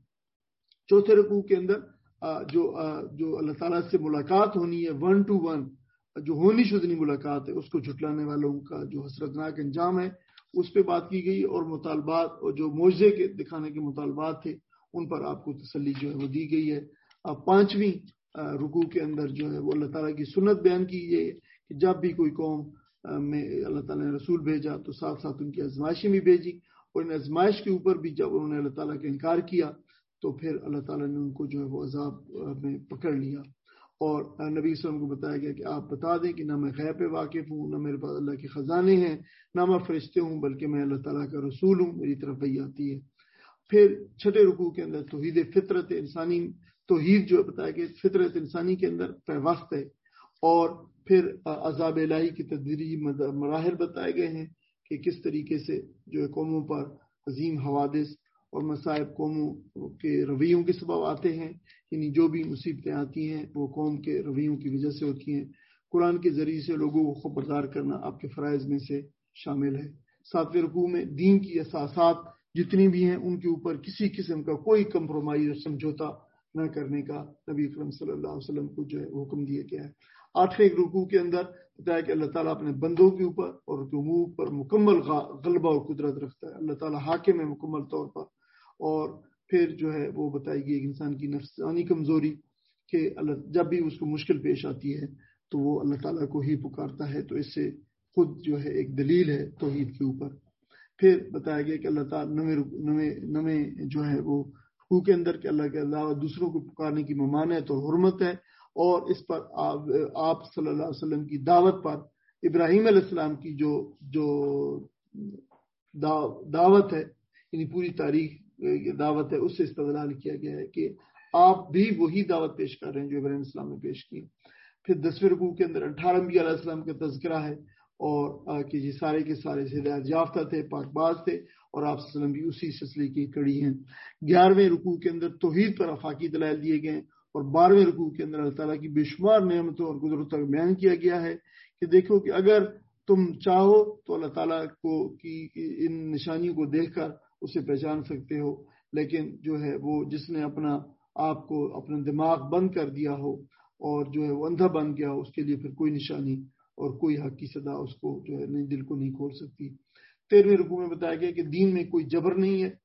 چوتھے رکوع کے اندر جو جو اللہ تعالیٰ سے ملاقات ہونی ہے، ون ٹو ون جو ہونی شدنی ملاقات ہے، اس کو جھٹلانے والوں کا جو حسرتناک انجام ہے اس پہ بات کی گئی، اور مطالبات اور جو معجزے کے دکھانے کے مطالبات تھے ان پر آپ کو تسلی جو ہے وہ دی گئی ہے۔ پانچویں رکوع کے اندر جو ہے وہ اللہ تعالیٰ کی سنت بیان کی گئی ہے کہ جب بھی کوئی قوم میں اللہ تعالیٰ نے رسول بھیجا تو ساتھ ساتھ ان کی آزمائشیں بھی بھیجی، اور ان آزمائش کے اوپر بھی جب انہوں نے اللہ تعالیٰ کا انکار کیا تو پھر اللہ تعالیٰ نے ان کو جو ہے وہ عذاب میں پکڑ لیا۔ اور نبی صلی اللہ علیہ وسلم کو بتایا گیا کہ آپ بتا دیں کہ نہ میں غیب پہ واقف ہوں، نہ میرے پاس اللہ کے خزانے ہیں، نہ میں فرشتے ہوں، بلکہ میں اللہ تعالیٰ کا رسول ہوں، میری طرف وحی آتی ہے۔ پھر چھٹے رکوع کے اندر توحید فطرت انسانی، توحید جو بتایا کہ فطرت انسانی کے اندر پیوست ہے، اور پھر عذاب الہی کی تدریجی مراحل بتائے گئے ہیں کہ کس طریقے سے جو ہے قوموں پر عظیم حوادث اور مصائب قوموں کے رویوں کے سبب آتے ہیں، یعنی جو بھی مصیبتیں آتی ہیں وہ قوم کے رویوں کی وجہ سے ہوتی ہیں۔ قرآن کے ذریعے سے لوگوں کو خبردار کرنا آپ کے فرائض میں سے شامل ہے۔ ساتویں رکوع میں دین کی اساسات جتنی بھی ہیں ان کے اوپر کسی قسم کا کوئی کمپرومائز اور سمجھوتا نہ کرنے کا نبی اکرم صلی اللہ علیہ وسلم کو جو ہے حکم دیا گیا ہے۔ آٹھویں رکوع کے اندر بتایا کہ اللہ تعالیٰ اپنے بندوں کے اوپر اور امور پر مکمل غلبہ اور قدرت رکھتا ہے، اللہ تعالیٰ حاکم ہے مکمل طور پر۔ اور پھر جو ہے وہ بتائی گئی انسان کی نفسانی کمزوری کہ اللہ جب بھی اس کو مشکل پیش آتی ہے تو وہ اللہ تعالیٰ کو ہی پکارتا ہے، تو اس سے خود جو ہے ایک دلیل ہے توحید کے اوپر۔ پھر بتایا گیا کہ اللہ تعالیٰ نویں نویں نویں جو ہے وہ رکوع کے اندر کہ اللہ کے علاوہ دوسروں کو پکارنے کی ممانعت اور حرمت ہے، اور اس پر آپ صلی اللہ علیہ وسلم کی دعوت پر ابراہیم علیہ السلام کی جو جو دعوت ہے یعنی پوری تاریخ دعوت ہے اس سے استدلال کیا گیا ہے کہ آپ بھی وہی دعوت پیش کر رہے ہیں جو ابراہیم علیہ السلام نے پیش کی. پھر دسویں رکوع کے اندر اٹھارہ انبیاء علیہ السلام کا تذکرہ ہے اور کہ یہ سارے کے سارے ہدایت یافتہ تھے, پاک باز تھے, اور آپ صلی اللہ علیہ وسلم بھی اسی سلسلے کی کڑی ہیں. گیارہویں رکوع کے اندر توحید پر آفاقی دلائل دیے گئے اور بارہویں رکوع کے اندر اللہ تعالیٰ کی بے شمار نعمتوں اور قدرتوں کا بیان کیا گیا ہے کہ دیکھو کہ اگر تم چاہو تو اللہ تعالیٰ کو کی ان نشانیوں کو دیکھ کر اسے پہچان سکتے ہو, لیکن جو ہے وہ جس نے اپنا آپ کو اپنا دماغ بند کر دیا ہو اور جو ہے وہ اندھا بن گیا ہو, اس کے لیے پھر کوئی نشانی اور کوئی حق کی صدا اس کو جو ہے نہیں, دل کو نہیں کھول سکتی. تیرہویں رکوع میں بتایا گیا کہ دین میں کوئی جبر نہیں ہے,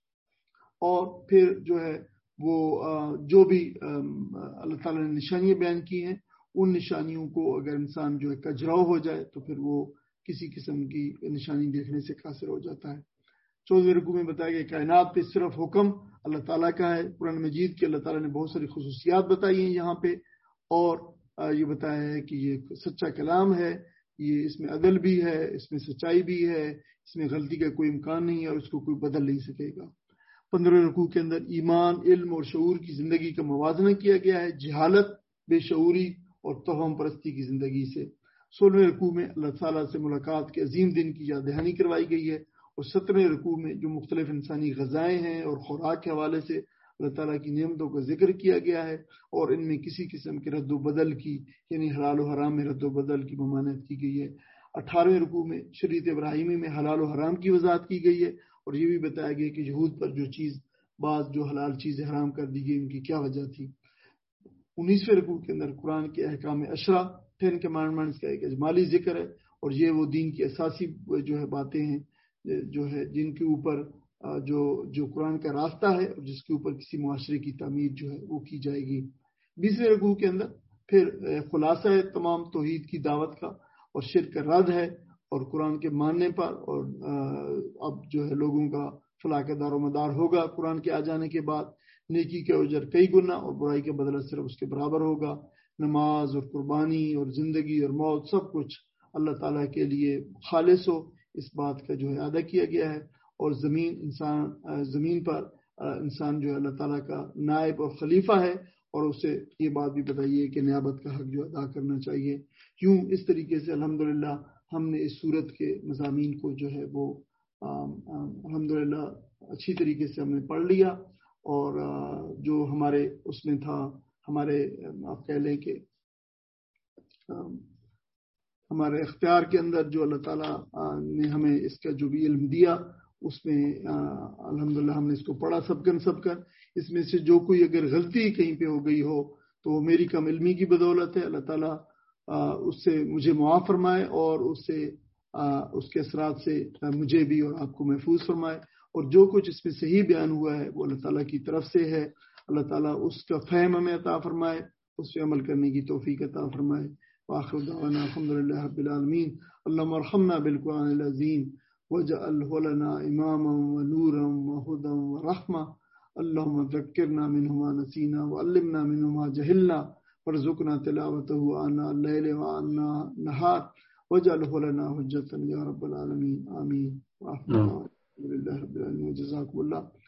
اور پھر جو ہے وہ جو بھی اللہ تعالیٰ نے نشانیاں بیان کی ہیں ان نشانیوں کو اگر انسان جو ہے کجراؤ ہو جائے تو پھر وہ کسی قسم کی نشانی دیکھنے سے قاصر ہو جاتا ہے. چودہویں رکوع میں بتایا گیا کائنات پہ صرف حکم اللہ تعالیٰ کا ہے. قرآن مجید کے اللہ تعالیٰ نے بہت ساری خصوصیات بتائی ہیں یہاں پہ, اور یہ بتایا ہے کہ یہ سچا کلام ہے, یہ اس میں عدل بھی ہے, اس میں سچائی بھی ہے, اس میں غلطی کا کوئی امکان نہیں ہے اور اس کو کوئی بدل نہیں سکے گا. پندرہویں رکوع کے اندر ایمان, علم اور شعور کی زندگی کا موازنہ کیا گیا ہے جہالت, بے شعوری اور توہم پرستی کی زندگی سے. سولہویں رکوع میں اللہ تعالیٰ سے ملاقات کے عظیم دن کی یاد دہانی کروائی گئی ہے, اور سترویں رکوع میں جو مختلف انسانی غذائیں ہیں اور خوراک کے حوالے سے اللہ تعالیٰ کی نعمتوں کا ذکر کیا گیا ہے, اور ان میں کسی قسم کے رد و بدل کی یعنی حلال و حرام میں رد و بدل کی ممانعت کی گئی ہے. اٹھارہویں رکوع میں شریعت ابراہیمی میں حلال و حرام کی وضاحت کی گئی ہے, اور یہ بھی بتایا گیا کہ یہود پر جو چیز بعض جو حلال چیزیں حرام کر دی گئی ان کی کیا وجہ تھی. انیسویں رکوع کے اندر قرآن کے احکام اشرا, ٹین کمانڈمنٹس کا ایک اجمالی ذکر ہے, اور یہ وہ دین کی اساسی جو ہے باتیں ہیں جو ہے جن کے اوپر جو جو قرآن کا راستہ ہے اور جس کے اوپر کسی معاشرے کی تعمیر جو ہے وہ کی جائے گی. بیسویں رکوع کے اندر پھر خلاصہ ہے تمام توحید کی دعوت کا, اور شرک کا رد ہے, اور قرآن کے ماننے پر, اور اب جو ہے لوگوں کا فلاح کا دار و مدار ہوگا قرآن کے آ جانے کے بعد. نیکی کے اجر کئی گنا اور برائی کا بدلہ صرف اس کے برابر ہوگا. نماز اور قربانی اور زندگی اور موت سب کچھ اللہ تعالیٰ کے لیے خالص ہو, اس بات کا جو ہے ادا کیا گیا ہے. اور زمین انسان زمین پر انسان جو ہے اللہ تعالیٰ کا نائب اور خلیفہ ہے, اور اسے یہ بات بھی بتائیے کہ نیابت کا حق جو ادا کرنا چاہیے. کیوں اس طریقے سے الحمدللہ ہم نے اس صورت کے مضامین کو جو ہے وہ الحمدللہ اچھی طریقے سے ہم نے پڑھ لیا, اور جو ہمارے اس میں تھا ہمارے آپ کہہ لیں کہ ہمارے اختیار کے اندر جو اللہ تعالیٰ نے ہمیں اس کا جو بھی علم دیا اس میں الحمدللہ ہم نے اس کو پڑھا سب کن سب کن. اس میں سے جو کوئی اگر غلطی کہیں پہ ہو گئی ہو تو وہ میری کم علمی کی بدولت ہے. اللہ تعالیٰ اس سے مجھے معاف فرمائے اور اس سے اس کے اثرات سے مجھے بھی اور آپ کو محفوظ فرمائے. اور جو کچھ اس میں صحیح بیان ہوا ہے وہ اللہ تعالیٰ کی طرف سے ہے. اللہ تعالیٰ اس کا فہم ہمیں عطا فرمائے, اس پہ عمل کرنے کی توفیق عطا فرمائے. وآخر دعوانا الحمدللہ رب العالمین. اللہم ارحمنا بالقرآن العظیم واجعلہ لنا اماما ونورا وہدا ورحمہ. اللہم ذکرنا منہ ما نسینا وعلمنا منہ ما جہلنا وارزقنا تلاوتہ آناء اللیل وآناء النہار واجعلہ لنا حجتا یا رب العالمین. آمین. الحمدللہ رب العالمین. جزاکم اللہ.